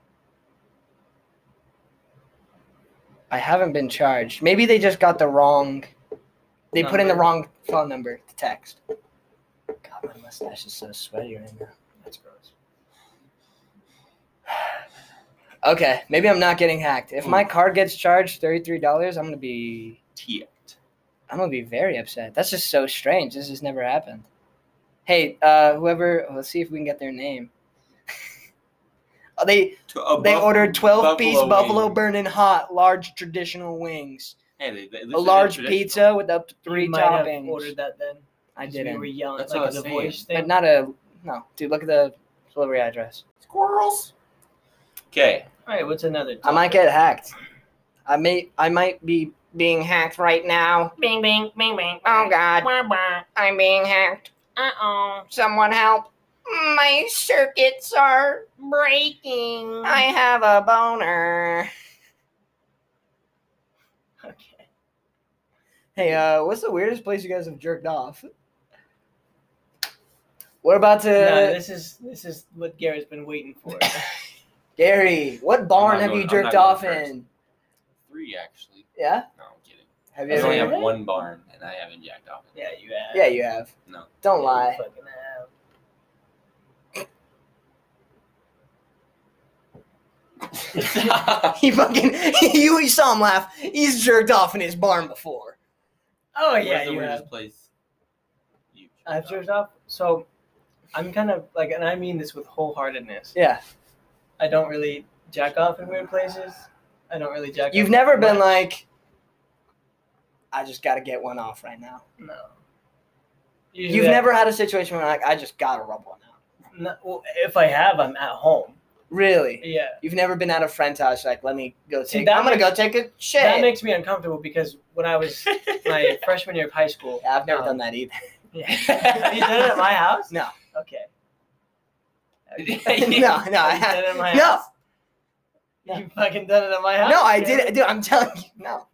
I haven't been charged. Maybe they just got the wrong. They put in the Number. wrong phone number to text. God, my mustache is so sweaty right now. That's gross. Okay, maybe I'm not getting hacked. If my card gets charged $33, I'm gonna be very upset. That's just so strange. This has never happened. Hey, whoever, let's see if we can get their name. They ordered 12-piece buffalo wing. burning hot, large traditional wings, Hey, they a large pizza with up to 3 You might have toppings. ordered that then. I 'cause We were didn't, yelling That's like what I the was voice but thing. not no, dude. Look at the delivery address. Squirrels. Okay. All right, what's another? I might get hacked. I might be being hacked right now. Bing, bing, bing, bing. Oh God, Wah, wah. I'm being hacked. Uh-oh. Someone help! My circuits are Breaking. I have a boner. Hey, what's the weirdest place you guys have jerked off? We're about to. No, this is what Garrett's been waiting for. Gary, what barn not have going- you I'm jerked not going off first. in? 3 actually. Yeah? No, I'm kidding. Have I you only ever? have one barn, and I haven't jacked off. Yeah, you have. Yeah, you have. No. Don't Yeah, lie. You fucking have. He fucking you saw him laugh. He's jerked off in his barn before. Oh Where's yeah, the you weirdest have. place you I've jerked off. So I'm kind of like, and I mean this with wholeheartedness. Yeah. I don't really jack off in weird places. I don't really jack. You've off never been much. like, I just got to get one off right now. No. You've never had a situation where like, I just got to rub one out. No, well, if I have, I'm at home. Really? Yeah. You've never been at a friend's house like, let me go See, take. that I'm gonna makes- go take a shit. That makes me uncomfortable because when I was my freshman year of high school. Yeah, I've never done that either. Yeah. Have you done it at my house? No. Okay. No, I Have you done it haven't. at my No. house? No. You fucking done it at my house? No, I Yeah. did it. Dude, I'm telling you. No.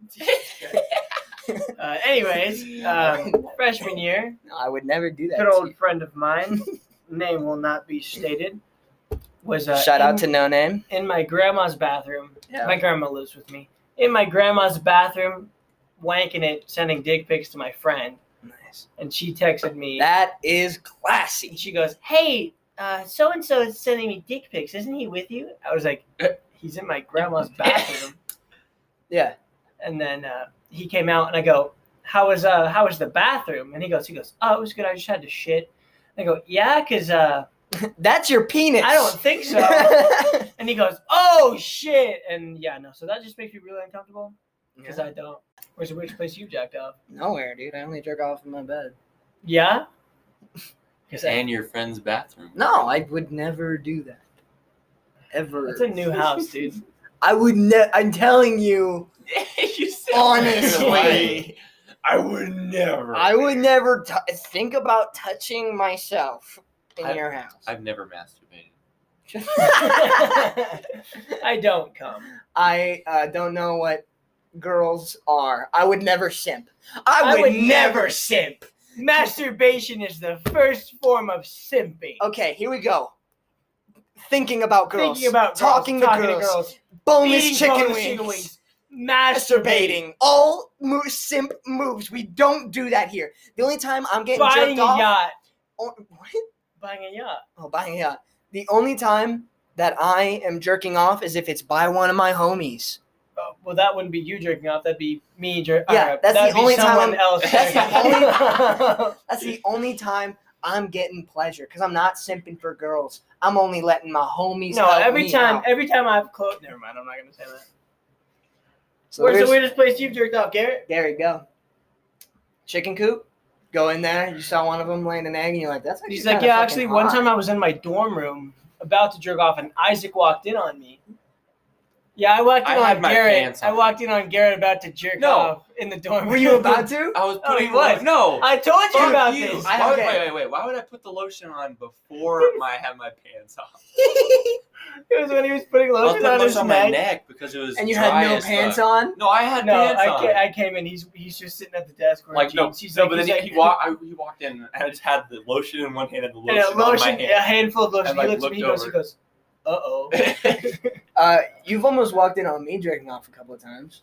Anyways, freshman year, No, I would never do that. good to old you. friend of mine, name will not be stated, was Shout out to No Name. in my grandma's bathroom. Yeah. My grandma lives with me. In my grandma's bathroom, wanking it, sending dick pics to my friend, Nice. and she texted me. That is classy. And she goes, "Hey, so and so is sending me dick pics. Isn't he with you?" I was like, "He's in my grandma's bathroom." Yeah. And then he came out, and I go, how was the bathroom?" And he goes, "Oh, it was good. I just had to shit." I go, "Yeah, because That's your penis. I don't think so." And he goes, "Oh shit!" And yeah, no. So that just makes me really uncomfortable because I don't. Where's the weirdest place you jacked off? Nowhere, dude. I only jerk off in my bed. Yeah. And your friend's bathroom. No, I would never do that. Ever. It's a new house, dude. I would I'm telling you, You said honestly, I would never. I would never think about touching myself in your house. I've never masturbated. I don't come. I don't know what girls are. I would never simp. I would never simp. Masturbation is the first form of simping. Okay, here we go. Thinking about girls. Thinking about girls, talking to girls. Boneless eating chicken boneless wings. chicken wings, masturbating, Masturbating. All simp moves. We don't do that here. The only time I'm getting buying jerked a off. yacht, What? buying a yacht. Oh, buying a yacht. The only time that I am jerking off is if it's by one of my homies. Well, that wouldn't be you jerking off. That'd be me jerking. Yeah, that's that'd the be only time someone I'm- else. that's the jerking only- off. That's the only time I'm getting pleasure because I'm not simping for girls. I'm only letting my homies. No, help every me time, out. every time I've closed. Never mind. I'm not gonna say that. So Where's the there's- weirdest place you've jerked off, Garrett? There you go. Chicken coop. Go in there. You saw one of them laying an egg, and you're like, "That's actually." He's like, kinda yeah. fucking Actually, one hot." time I was in my dorm room about to jerk off, and Isaac walked in on me. Yeah, I walked in I had on my Garrett. pants I on. walked in on Garrett about to jerk No. off in the dorm. Were you about to? I was Oh, putting he was. No. I told you Fuck about you. this. I- Why would, okay. wait. Why would I put the lotion on before I had my pants on? It was when he was putting I was lotion putting on lotion his on my neck. neck because it was And you dry had no as pants fuck. on. No, I had No, pants on. I came in. He's just sitting at the desk wearing Like no, jeans. He's no, like, but then he's he like- walked in, and I just had the lotion in one hand and the and lotion, a lotion, on my a hand. handful of lotion. And, like, He looks at me. He goes, looked "Uh oh." You've almost walked in on me jerking off a couple of times.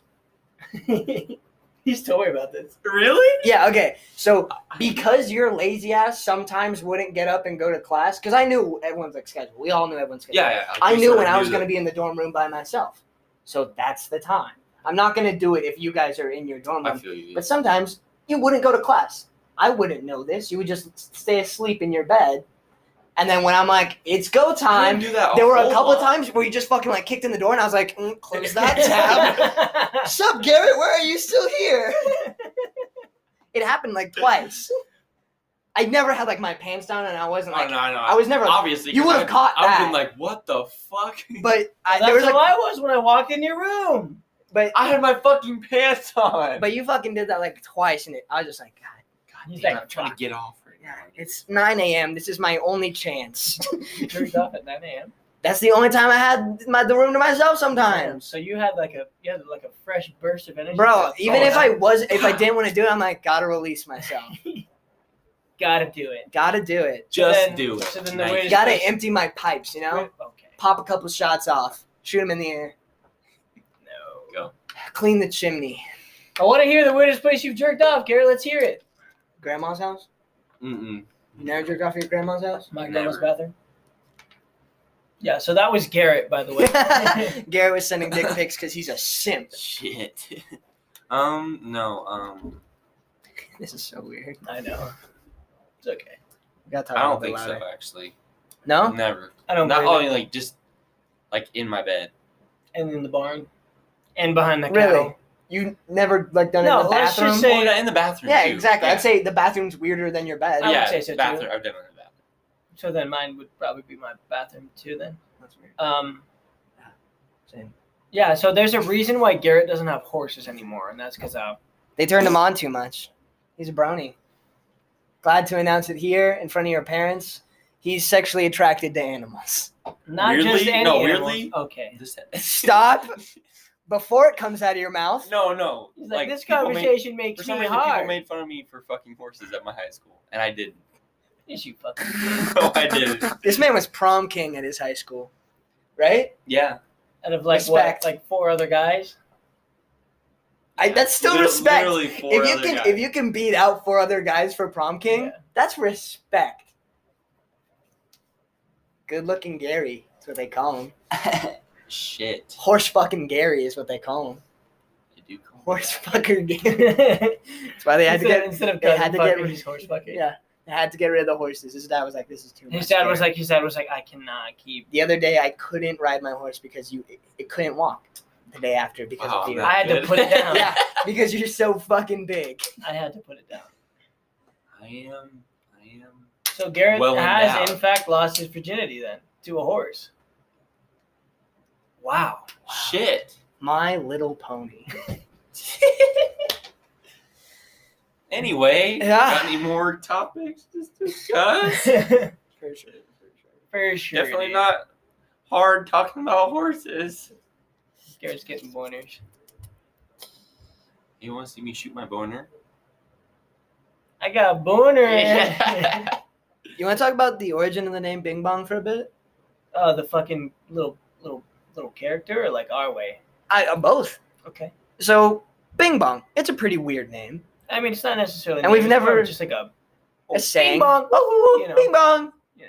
He's told me about this. Really? Yeah. Okay. So because your lazy ass sometimes wouldn't get up and go to class, because I knew everyone's like schedule. We all knew everyone's schedule. Yeah. Like, I you knew sort when of I was knew going to that- be in the dorm room by myself. So that's the time. I'm not going to do it if you guys are in your dorm I room. feel you. But sometimes you wouldn't go to class. I wouldn't know this. You would just stay asleep in your bed. And then when I'm like, it's go I time, didn't do that there were a whole couple of lot. times where you just fucking like kicked in the door and I was like, close that tab. Sup, Garrett? Where are you still here? It happened like twice. I never had like my pants down and I wasn't Oh, like, no, I know. I was never, Obviously, you 'cause would've I'd- caught I would have that. been like, what the fuck? but That's there was how like, I was when I walked in your room. but I had my fucking pants on. you fucking did that like twice and I was just like, God, He's Damn, like, I'm trying to fuck. get off right yeah, now. it's 9 a.m. This is my only chance. You jerked off at 9 a.m. That's the only time I had the room to myself sometimes. So you had like a fresh burst of energy. Bro, even if yeah. if I didn't want to do it, I'm like, gotta release myself. Gotta do it. Gotta do it. Just do it. So then the Nice. weirdest Gotta place- empty my pipes, you know? Okay. Pop a couple shots off. Shoot them in the air. No. Go. Clean the chimney. I want to hear the weirdest place you've jerked off, Garrett. Let's hear it. Grandma's house? Mm-mm. You never jerked off at your grandma's house? My Never. grandma's bathroom. Yeah, so that was Garrett, by the way. Garrett was sending dick pics because he's a simp. Shit. No. This is so weird. I know. It's okay. We gotta talk I a don't little bit think so. louder. Actually, No? never. I don't Not believe only it. like just like in my bed. And in the barn. And behind the Really? cow. You never like done it No, in the let's just bathroom? say- Oh, yeah, in the bathroom. Yeah, too. exactly. Yeah. I'd say the bathroom's weirder than your bed. I would yeah, say so, too. bathroom. I've done it in the bathroom. So then mine would probably be my bathroom too then. That's weird. Same. Yeah, so there's a reason why Garrett doesn't have horses anymore, and that's because They turned him on too much. He's a brony. Glad to announce it here in front of your parents. He's sexually attracted to animals. not Weirdly? just any No, animals. weirdly? Okay. This- Stop before it comes out of your mouth. No. He's like, this people made- conversation For makes some me reason, people hard. made fun of me for fucking horses at my high school, and I didn't. Yes, you fucking. No, I didn't. This man was prom king at his high school, right? Yeah. Out of like Respect. what, like 4 other guys? That's still Literally- respect. Literally four If you other can, guys. if you can beat out 4 other guys for prom king, Yeah. that's respect. Good looking Gary. That's what they call him. Shit. Horse fucking Gary is what they call him. You do call me Horse that. fucker Gary. That's why they had to get. instead of they had cousin to get fucker, rid- he's horse fucking. Yeah, they had to get rid of the horses. His dad was like, "This is too much." His dad was Gary." like, I cannot keep. The other day, I couldn't ride my horse because it couldn't walk. The day after because Wow, of you. I had to good. put it down. Yeah, because you're so fucking big. I had to put it down. I am. So Garrett Well has endowed. in fact lost his virginity then to a horse. Wow. Shit. My Little Pony. Anyway, Yeah. got any more topics to discuss? For sure. For sure. Definitely dude. not hard talking about horses. Garrett's getting boners. You want to see me shoot my boner? I got a boner. Yeah. You want to talk about the origin of the name Bing Bong for a bit? The fucking little character, or like our way. Both. Okay. So Bing Bong, it's a pretty weird name. I mean, it's not necessarily. And we've named, it's more never- just like a A saying. Bing bong. Oh, You know. Bing Bong. You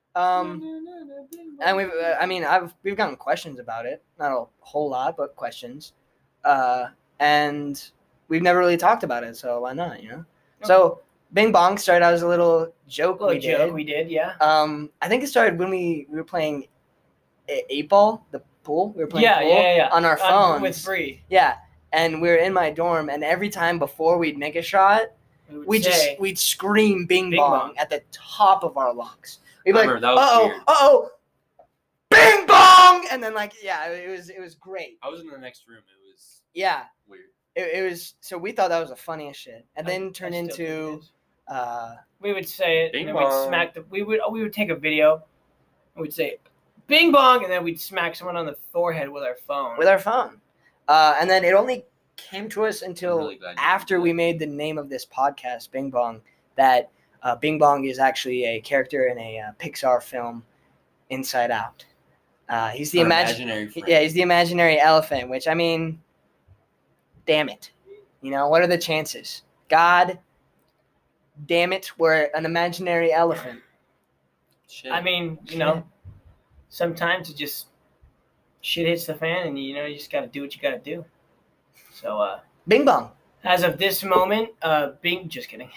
And we've gotten questions about it. Not a whole lot, but questions. And we've never really talked about it, so why not? You know. So Bing Bong started out as a little joke. Little we joke did. we did, yeah. I think it started when we were playing 8-ball, the pool. We were playing Yeah, pool yeah. on our phones. With free. Yeah, and we were in my dorm, and every time before we'd make a shot, We'd say, we'd scream Bing, Bing Bong Bong. at the top of our lungs. We'd be I like, remember, that was weird. uh-oh, Bing Bong! And then it was great. I was in the next room. It was Yeah, weird. it was, so we thought that was the funniest shit. And then I turned still think into, it is. uh, We would say it, Bing and then we'd bong. smack we would take a video, and we'd say, "Bing bong," and then we'd smack someone on the forehead with our phone. with our phone. And then it only came to us I'm until really glad you after did we that. made the name of this podcast, Bing Bong, that Bing Bong is actually a character in a Pixar film, Inside Out. He's the Our imaginary. friend. Yeah, he's the imaginary elephant. Which, I mean, damn it, you know, what are the chances? God, damn it, we're an imaginary elephant. Shit. I mean, you know, sometimes it just shit hits the fan, and you just got to do what you got to do. So, Bing Bong. as of this moment, just kidding.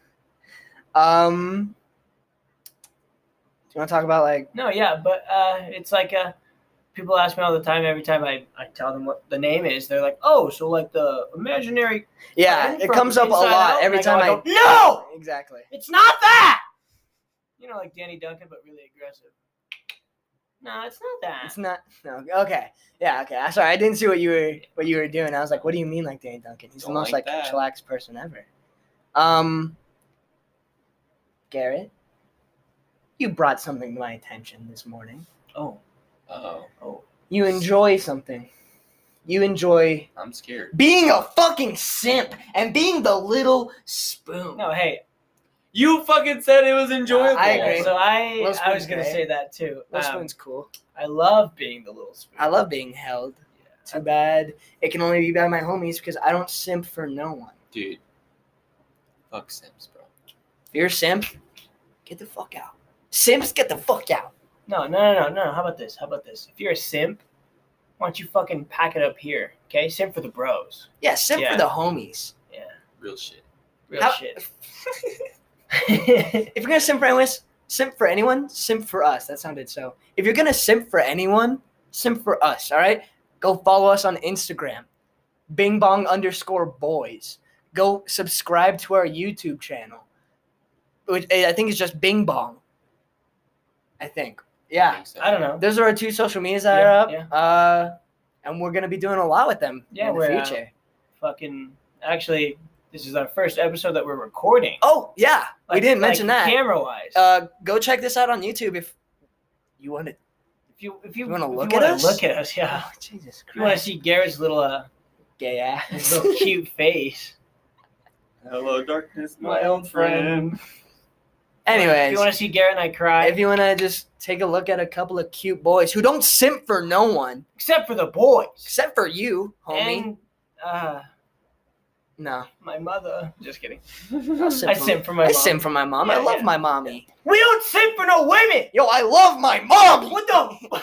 Do you want to talk about like? No, yeah, but it's like people ask me all the time. Every time I tell them what the name is, they're like, "Oh, so like the imaginary." Yeah, friend it from comes up a Inside lot Out? every And I time go, "No, Exactly. it's not that." You know, like Danny Duncan, but really aggressive. No, it's not that. It's not. No. Okay. Yeah. Okay. I'm sorry. I didn't see what you were doing. I was like, what do you mean, like Danny Duncan? He's Don't the most like like that. chillax person ever. Garrett, you brought something to my attention this morning. Oh, Oh, You enjoy something. You enjoy I'm scared. being a fucking simp and being the little spoon. No, hey, You fucking said it was enjoyable. I agree. so Little I spoon's was gonna great. say that too. Little spoon's cool. I love being the little spoon. I love being held. Too bad it can only be by my homies because I don't simp for no one. Dude. Fuck Sims, bro. If you're a simp, get the fuck out. Simps, get the fuck out. No. How about this? If you're a simp, why don't you fucking pack it up here? Okay, simp for the bros. Yeah, simp Yeah. for the homies. Yeah, Real shit. real How- shit. If you're gonna simp for anyone, simp for us. That sounded so. If you're gonna simp for anyone, simp for us. All right. Go follow us on Instagram, bingbong_boys. Go subscribe to our YouTube channel, which I think is just Bing Bong. I think. Yeah. think so. I don't know. Those are our 2 social medias that Yeah, are up. yeah. And we're gonna be doing a lot with them Yeah, in the we're, future. Fucking. Actually, this is our first episode that we're recording. Oh yeah, we didn't mention that. Camera wise. Go check this out on YouTube if you want to. if you wanna look wanna at us? look at us, yeah. Oh, Jesus If you want to Christ. see Garrett's little Gay ass. little cute face. Hello, darkness, my old friend. Anyways, If you want to see Garrett and I cry, if you want to just take a look at a couple of cute boys who don't simp for no one except for the boys except for you, homie. and No, my mother. Just kidding. I I simp for my I mom. simp for my mom. I Yeah, love yeah. my mommy. We don't simp for no women. Yo, I love my mommy. What the?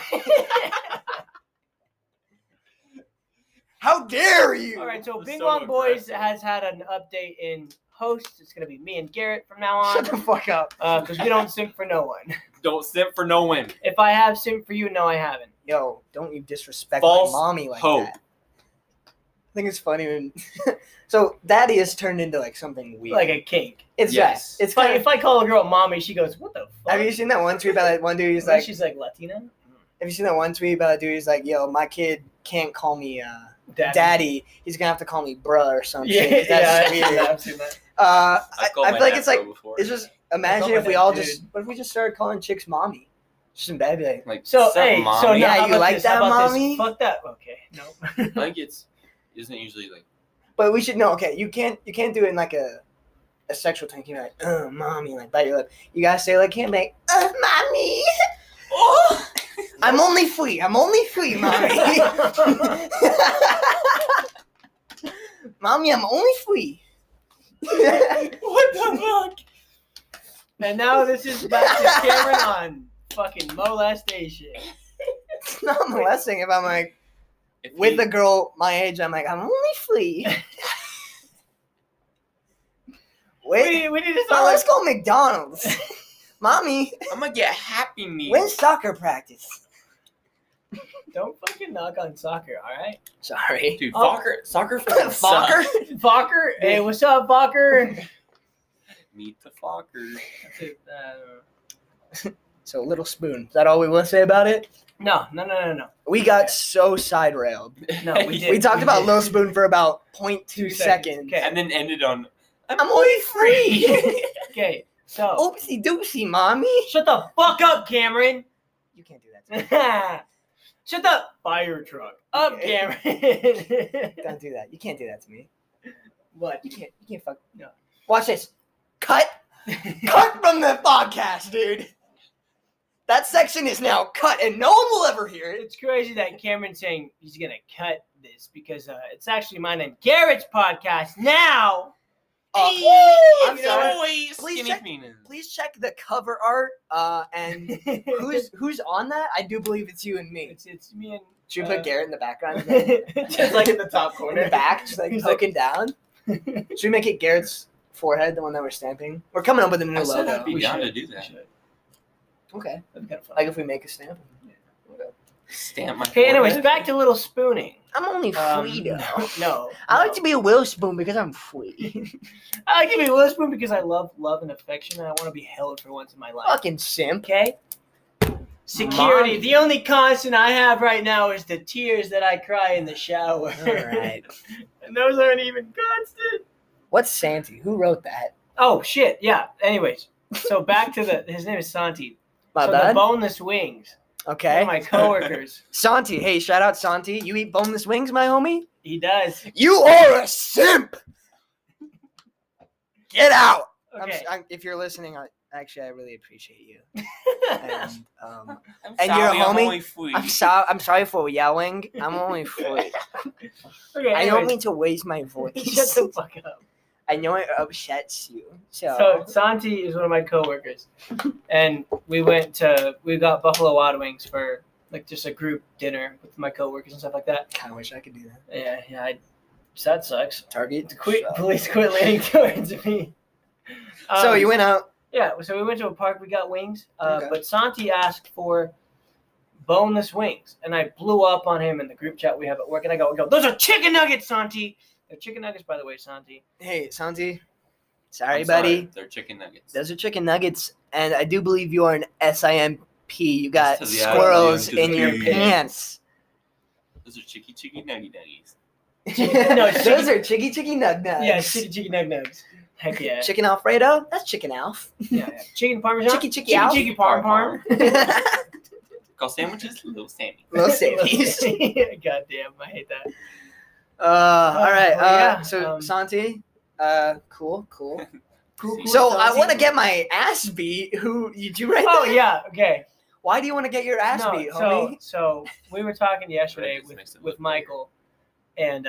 How dare you? All right, so That's Bing so Bong Boys aggressive. has had an update in hosts. It's gonna be me and Garrett from now Shut on the fuck up. because we don't simp for no one. Don't simp for no women. If I have simp for you, no, I haven't. Yo, don't you disrespect False my mommy like hope. that. I think it's funny when so daddy has turned into like something weird. Like a kink. it's Yes. It's If I, kind if I call a girl mommy, she goes, "What the fuck?" have you seen that one tweet about that one dude? He's And then like, she's like Latina. have you seen that one tweet about that dude? He's like, yo, my kid can't call me Daddy. daddy. He's gonna have to call me bruh or something. Yeah, That's I've seen weird. that. I've seen that. I called feel my like dad it's like bro before. it's just I imagine call if my we dad all dude. just what if we just started calling chicks mommy? Just in bed, be like, like So sup, hey, mommy? so now, Yeah, how you about like this? that, How about mommy? This? Fuck that. Okay, no. I think isn't it usually like but we should know. Okay, you can't do it in like a sexual thing. You like, mommy, like bite your lip. You gotta say like, can't make, mommy. Oh, I'm only free, mommy. Mommy, I'm only free. what the fuck? And now this is back to Cameron on fucking molestation. It's not molesting if I'm like If with you- a girl my age. I'm like, I'm only free. Wait, We need to no, start. let's go McDonald's. Mommy, I'm gonna get Happy Meal. when's soccer practice? Don't fucking knock on soccer, all right? Sorry. Dude, Oh. soccer fucking Fokker? sucks. Fokker, hey, what's up, Fokker? Meet the Fokker. So little spoon. Is that all we want to say about it? No. We got so side railed. No, we did. We talked about did. Little Spoon for about 0.2 2 seconds. Okay. And then ended on I'm only free. Okay, so Oopsie doopsie, mommy. shut the fuck up, Cameron. You can't do that to me. Shut the fire truck up, Okay. Cameron. Don't do that. You can't do that to me. What? You can't fuck. No. Watch this. Cut. Cut from the podcast, dude. That section is now cut and no one will ever hear it. It's crazy that Cameron's saying he's gonna cut this because it's actually mine and Garrett's podcast now. I'm You know sorry. Please Please skinny check- penis. Please check the cover art and who's on that? I do believe it's you and me. it's me and Should we put Garrett in the background? just like in the top In corner the back, just like He's poking down. Should we make it Garrett's forehead, the one that we're stamping? We're coming up with a new I said logo. I'd be We down should. to do that. Okay. That'd be kind of fun. Like if we make a stamp. Stamp my Okay, anyways, forehead. back to little spooning. I'm only free though. No, I like to be a Will Spoon because I'm free. I like to be a little spoon because I love love and affection, and I want to be held for once in my life. Fucking simp. Okay. Security. Mommy. The only constant I have right now is the tears that I cry in the shower. Alright. And those aren't even constant. What's Santi? Who wrote that? Oh shit. Yeah. Anyways, so back to his name is Santi. My so the bad. boneless wings. One Okay. of my coworkers. Santi. Hey, shout out Santi. You eat boneless wings, my homie? He does. You are a simp. Get out. Okay. If you're listening, I really appreciate you. And I'm And you're a sorry, I'm homie? only free. I'm sorry for yelling. I'm only 40. Okay, I don't anyways, mean to waste my shut voice. the fuck up. I know it upsets you. So Santi is one of my coworkers, and we got Buffalo Wild Wings for like just a group dinner with my coworkers and stuff like that. kind of wish I could do that. Yeah. That sucks. Target. Police quit leaning towards me. So you went out. Yeah, so we went to a park. We got wings, Okay. but Santi asked for boneless wings, and I blew up on him in the group chat we have at work. And I go, those are chicken nuggets, Santi. They're chicken nuggets, by the way, Santi. Hey, Santi. Sorry, I'm buddy. sorry, they're chicken nuggets. Those are chicken nuggets, and I do believe you are an SIMP. You got Yes, to the squirrels to the in your P. pants. Those are chicky nuggy nuggies. No, it's Those are chicky nug nugs. Yeah, chicken nug nugs. Heck yeah. Chicken Alfredo? That's chicken Alf. Yeah. Chicken parmesan. Chicky Alf. Chicky parm. Call sandwiches Little Sammy. Little Sammies. God damn, I hate that. All right. well, yeah, So Santi, cool. Cool, So I Santi. want to get my ass beat. Who did you write? Oh that? yeah, okay. Why do you want to get your ass beat, so homie? so we were talking yesterday Just makes it with look Michael, and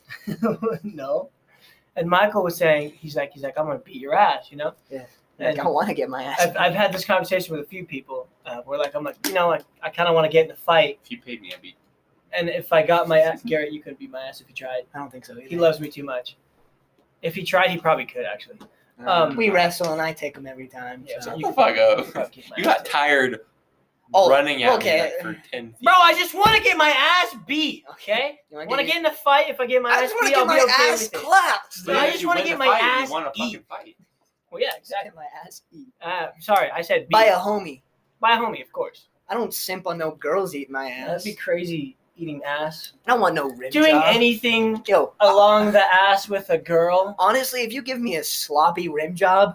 no, and Michael was saying he's like I'm gonna beat your ass, you know. Yeah. And Like, I want to get my ass. I've had this conversation with a few people. I'm like, you know, I kind of want to get in the fight, If you paid me, I'd be. and if I got my ass, Garrett, you couldn't beat my ass if you tried. I don't think so either. He loves me too much. If he tried, he probably could actually. We wrestle and I take him every time. Yeah, so. so Shut the fuck up. Probably kick my You ass got too. tired Oh, running at okay. me like for 10 feet. Bro, I just want to get my ass beat. Okay. You wanna Want to get get in a fight? If I get my I ass just want beat, to I'll get be my okay ass with it. clapped. But I just you wanna win get the my fight, ass You want to fucking eat. fight. Well, yeah, Just exactly. get my ass eat. Sorry, I said beat. By a homie. By a homie, of course. I don't simp on no girls eating my That'd ass. be crazy eating ass. I don't want no rib Doing job. anything Yo, along the ass with a girl. honestly, if you give me a sloppy rim job,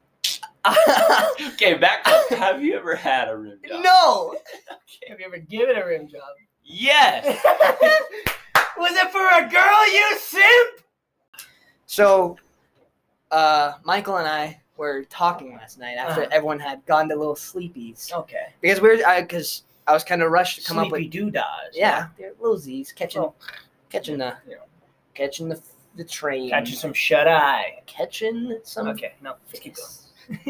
Okay, back up. Have you ever had a rim job? no. Have you ever given a rim job? Yes. Was it for a girl, you simp? So, Michael and I were talking last night after Uh-huh. everyone had gone to little sleepies Okay. because because I was kind of rushed to come up Sleepy with doo-dahs. yeah, they're little Z's catching Oh. catching the Yeah. catching the train, Catching some shut-eye. catching some. Okay, no, let's keep going.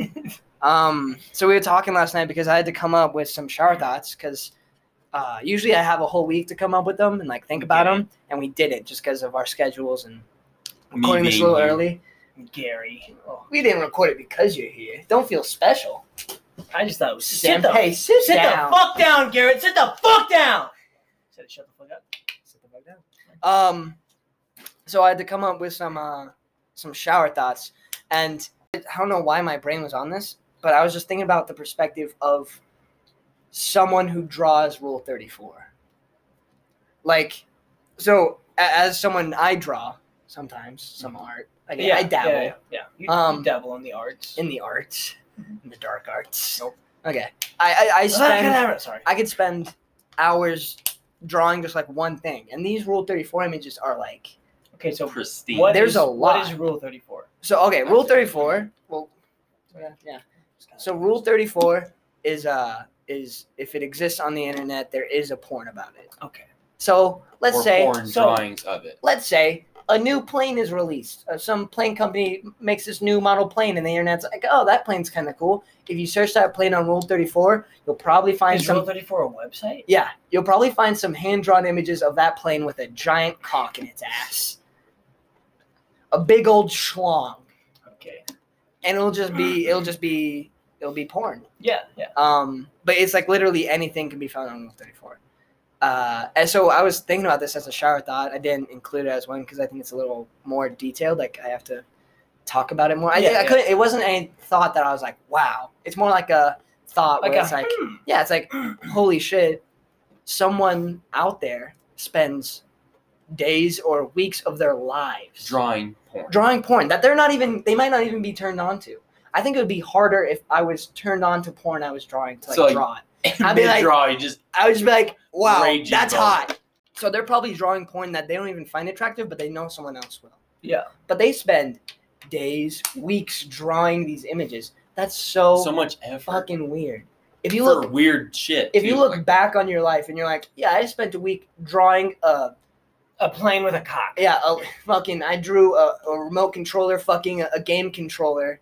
So we were talking last night because I had to come up with some shower thoughts because usually I have a whole week to come up with them and like think about Okay. them, and we didn't just because of our schedules and Me recording this a being little here. early. Gary. Oh, We didn't record it because you're here. Don't feel special. I just thought it was Sam, sit the, hey, sit sit down. the fuck down, Garrett. Sit the fuck down. Said shut the fuck up. Sit the fuck down. So I had to come up with some shower thoughts, and I don't know why my brain was on this, but I was just thinking about the perspective of someone who draws Rule 34. Like, so as someone, I draw sometimes some art. Like, I dabble Yeah. You Um, dabble in the arts. in the arts, in the dark arts. Nope. Okay. I spend. Sorry. I could spend hours drawing just like one thing, and these Rule 34 images are like. Okay, so Pristine. There's a What lot. is Rule 34? So okay, Rule 34. Well, yeah. So Rule 34 is if it exists on the internet, there is a porn about it. Okay. So let's or say porn drawings of it. a new plane is released. Some plane company makes this new model plane, and the internet's like, oh, that plane's kind of cool. If you search that plane on Rule 34, you'll probably find Is some. Rule 34 a website? Yeah, you'll probably find some hand-drawn images of that plane with a giant cock in its ass. A big old schlong. Okay. And it'll be porn. Yeah. But it's like literally anything can be found on Rule 34. And so I was thinking about this as a shower thought. I didn't include it as one because I think it's a little more detailed. Like I have to talk about it more. I couldn't. It wasn't any thought that I was like, wow. It's more like a thought where it's like, yeah, it's like, holy shit. Someone out there spends days or weeks of their lives Drawing porn. that they might not even be turned on to. I think it would be harder if I was turned on to porn I was drawing to So, draw it. I'd be like, Mid-draw, you just I would just be like, wow, Raging that's boner. hot. So they're probably drawing porn that they don't even find attractive, but they know someone else will. Yeah. But they spend days, weeks drawing these images. That's so much effort fucking weird. If you for look, weird shit. if you too, look like, back on your life and you're like, yeah, I spent a week drawing A plane with a cock. I drew a remote controller, fucking a game controller.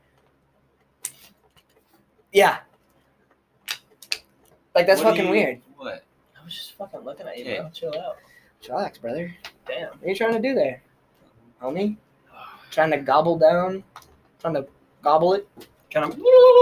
Yeah. Like, that's what do fucking you- weird. What? I was just fucking looking at you, Okay. bro. Chill out. Relax, brother. Damn. What are you trying to do there, homie? Trying to gobble down? Trying to gobble it? Kind of.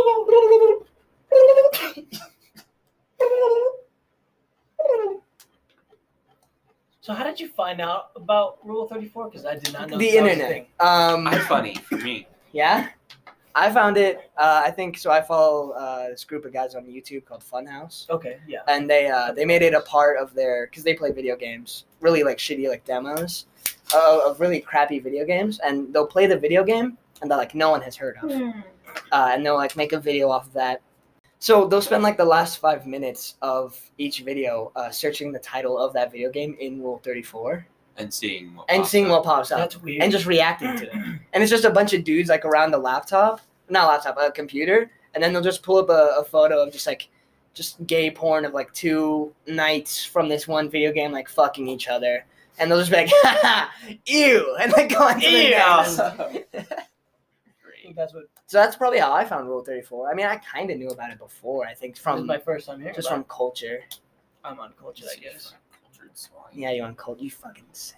So how did you find out about Rule 34? Because I did not know The that was a internet. thing. I funny for me. Yeah? I found it, I think, so I follow this group of guys on YouTube called Funhouse. Okay, yeah. And they made it a part of their, because they play video games, really like shitty like demos of really crappy video games. And they'll play the video game and that like no one has heard of. And they'll like make a video off of that. So they'll spend like the last 5 minutes of each video searching the title of that video game in Rule 34 And seeing what and pops seeing up. what pops up That's weird. and just reacting to it. And it's just a bunch of dudes like around the a computer, and then they'll just pull up a photo of just gay porn of like two knights from this one video game like fucking each other. And they'll just be like, haha, ew, and like go on to the Ew. next. I think that's what So that's probably how I found Rule 34. I mean, I kind of knew about it before, I think, this is from my first time hearing just about from culture. it. I'm uncultured, I guess. Cultured swine. Yeah, you on cult, you fucking simp.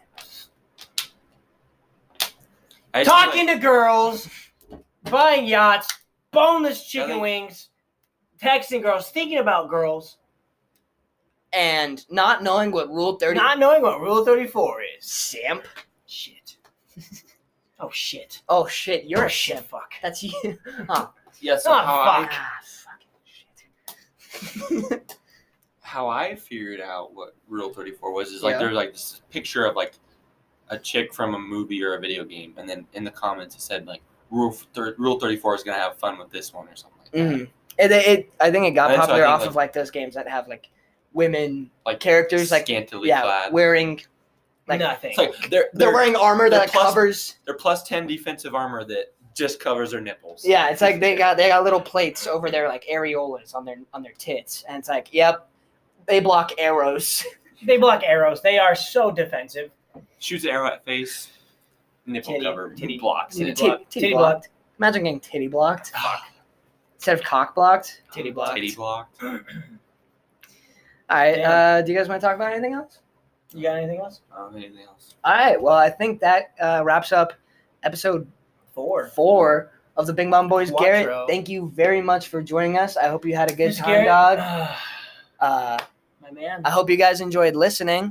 I just Talking to girls, buying yachts, boneless chicken Really? wings, texting girls, thinking about girls, And not knowing what Rule 30 not knowing what Rule 34 is. simp. Shit. Oh shit. Oh shit, you're Oh a shit. simp. Fuck. That's you. Yeah, so Oh, how fuck. how I figured out what Rule 34 was is like Yeah. there's like this picture of like a chick from a movie or a video game, and then in the comments it said like Rule 34 is gonna have fun with this one or something like that. Mm. I think it got That's what I popular think, off like- of like those games that have like women Like characters like scantily yeah clad. wearing like Nothing. It's like they're they're wearing armor that they're like plus- covers. they're plus 10 defensive armor that just covers their nipples. Yeah, it's like they got little plates over their like areolas on their tits, and it's like, yep, they block arrows. They block arrows. They are so defensive. Shoots an arrow at face, nipple Titty- cover, titty- blocks titty it. block. Titty Titty blocked. Imagine getting titty blocked instead of cock blocked. Titty blocked. Titty blocked. All right, Damn. do you guys want to talk about anything else? You got anything else? Anything else? All right, well, I think that wraps up episode 4 of the Bing Bong Boys. Quattro. Garrett, thank you very much for joining us. I hope you had a good Mr. time, Garrett? dog. My man. I hope you guys enjoyed listening.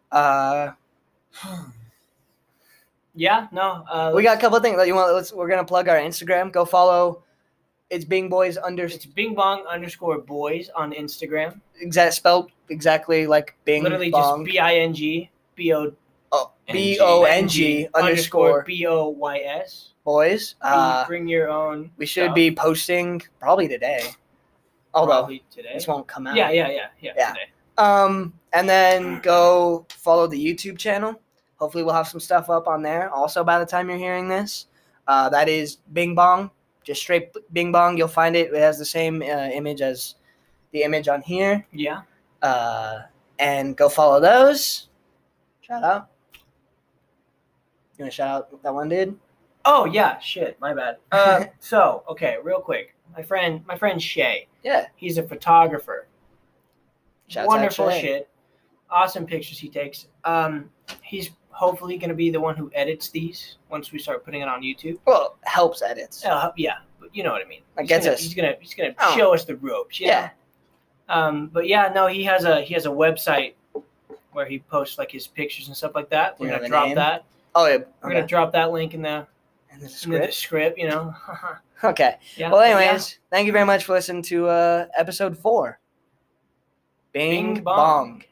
Yeah, no. We got a couple of things that you want. We're gonna plug our Instagram. Go follow. It's Bing Boys It's Bing Bong _boys on Instagram. spelled exactly like Bing Literally Bong. just BING BO BONG underscore BOYS. boys. You bring your own. We should stuff. be posting probably today. Although Probably today. this won't come out. Yeah. Yeah. Today. And then go follow the YouTube channel. Hopefully we'll have some stuff up on there. Also, by the time you're hearing this, that is Bing Bong. Just straight Bing Bong. You'll find it. It has the same image as the image on here. Yeah. And go follow those. Shout out. You want to shout out that one dude? Oh yeah. Shit. My bad. So okay, real quick. My friend Shay. Yeah. He's a photographer. Shouts Wonderful out Shay. shit. Awesome pictures he takes. He's hopefully going to be the one who edits these once we start putting it on YouTube. Well, helps edits. Yeah, but you know what I mean. Like gets us. He's gonna Oh. show us the ropes. You Yeah. know? But yeah, no, he has a website where he posts like his pictures and stuff like that. Do you We're know gonna the drop name? that. Oh, yeah. We're gonna drop that link in the And the in the script. script. You know. Okay. Yeah. Well, but anyways, thank you very much for listening to episode 4. Bing, Bing bong. bong.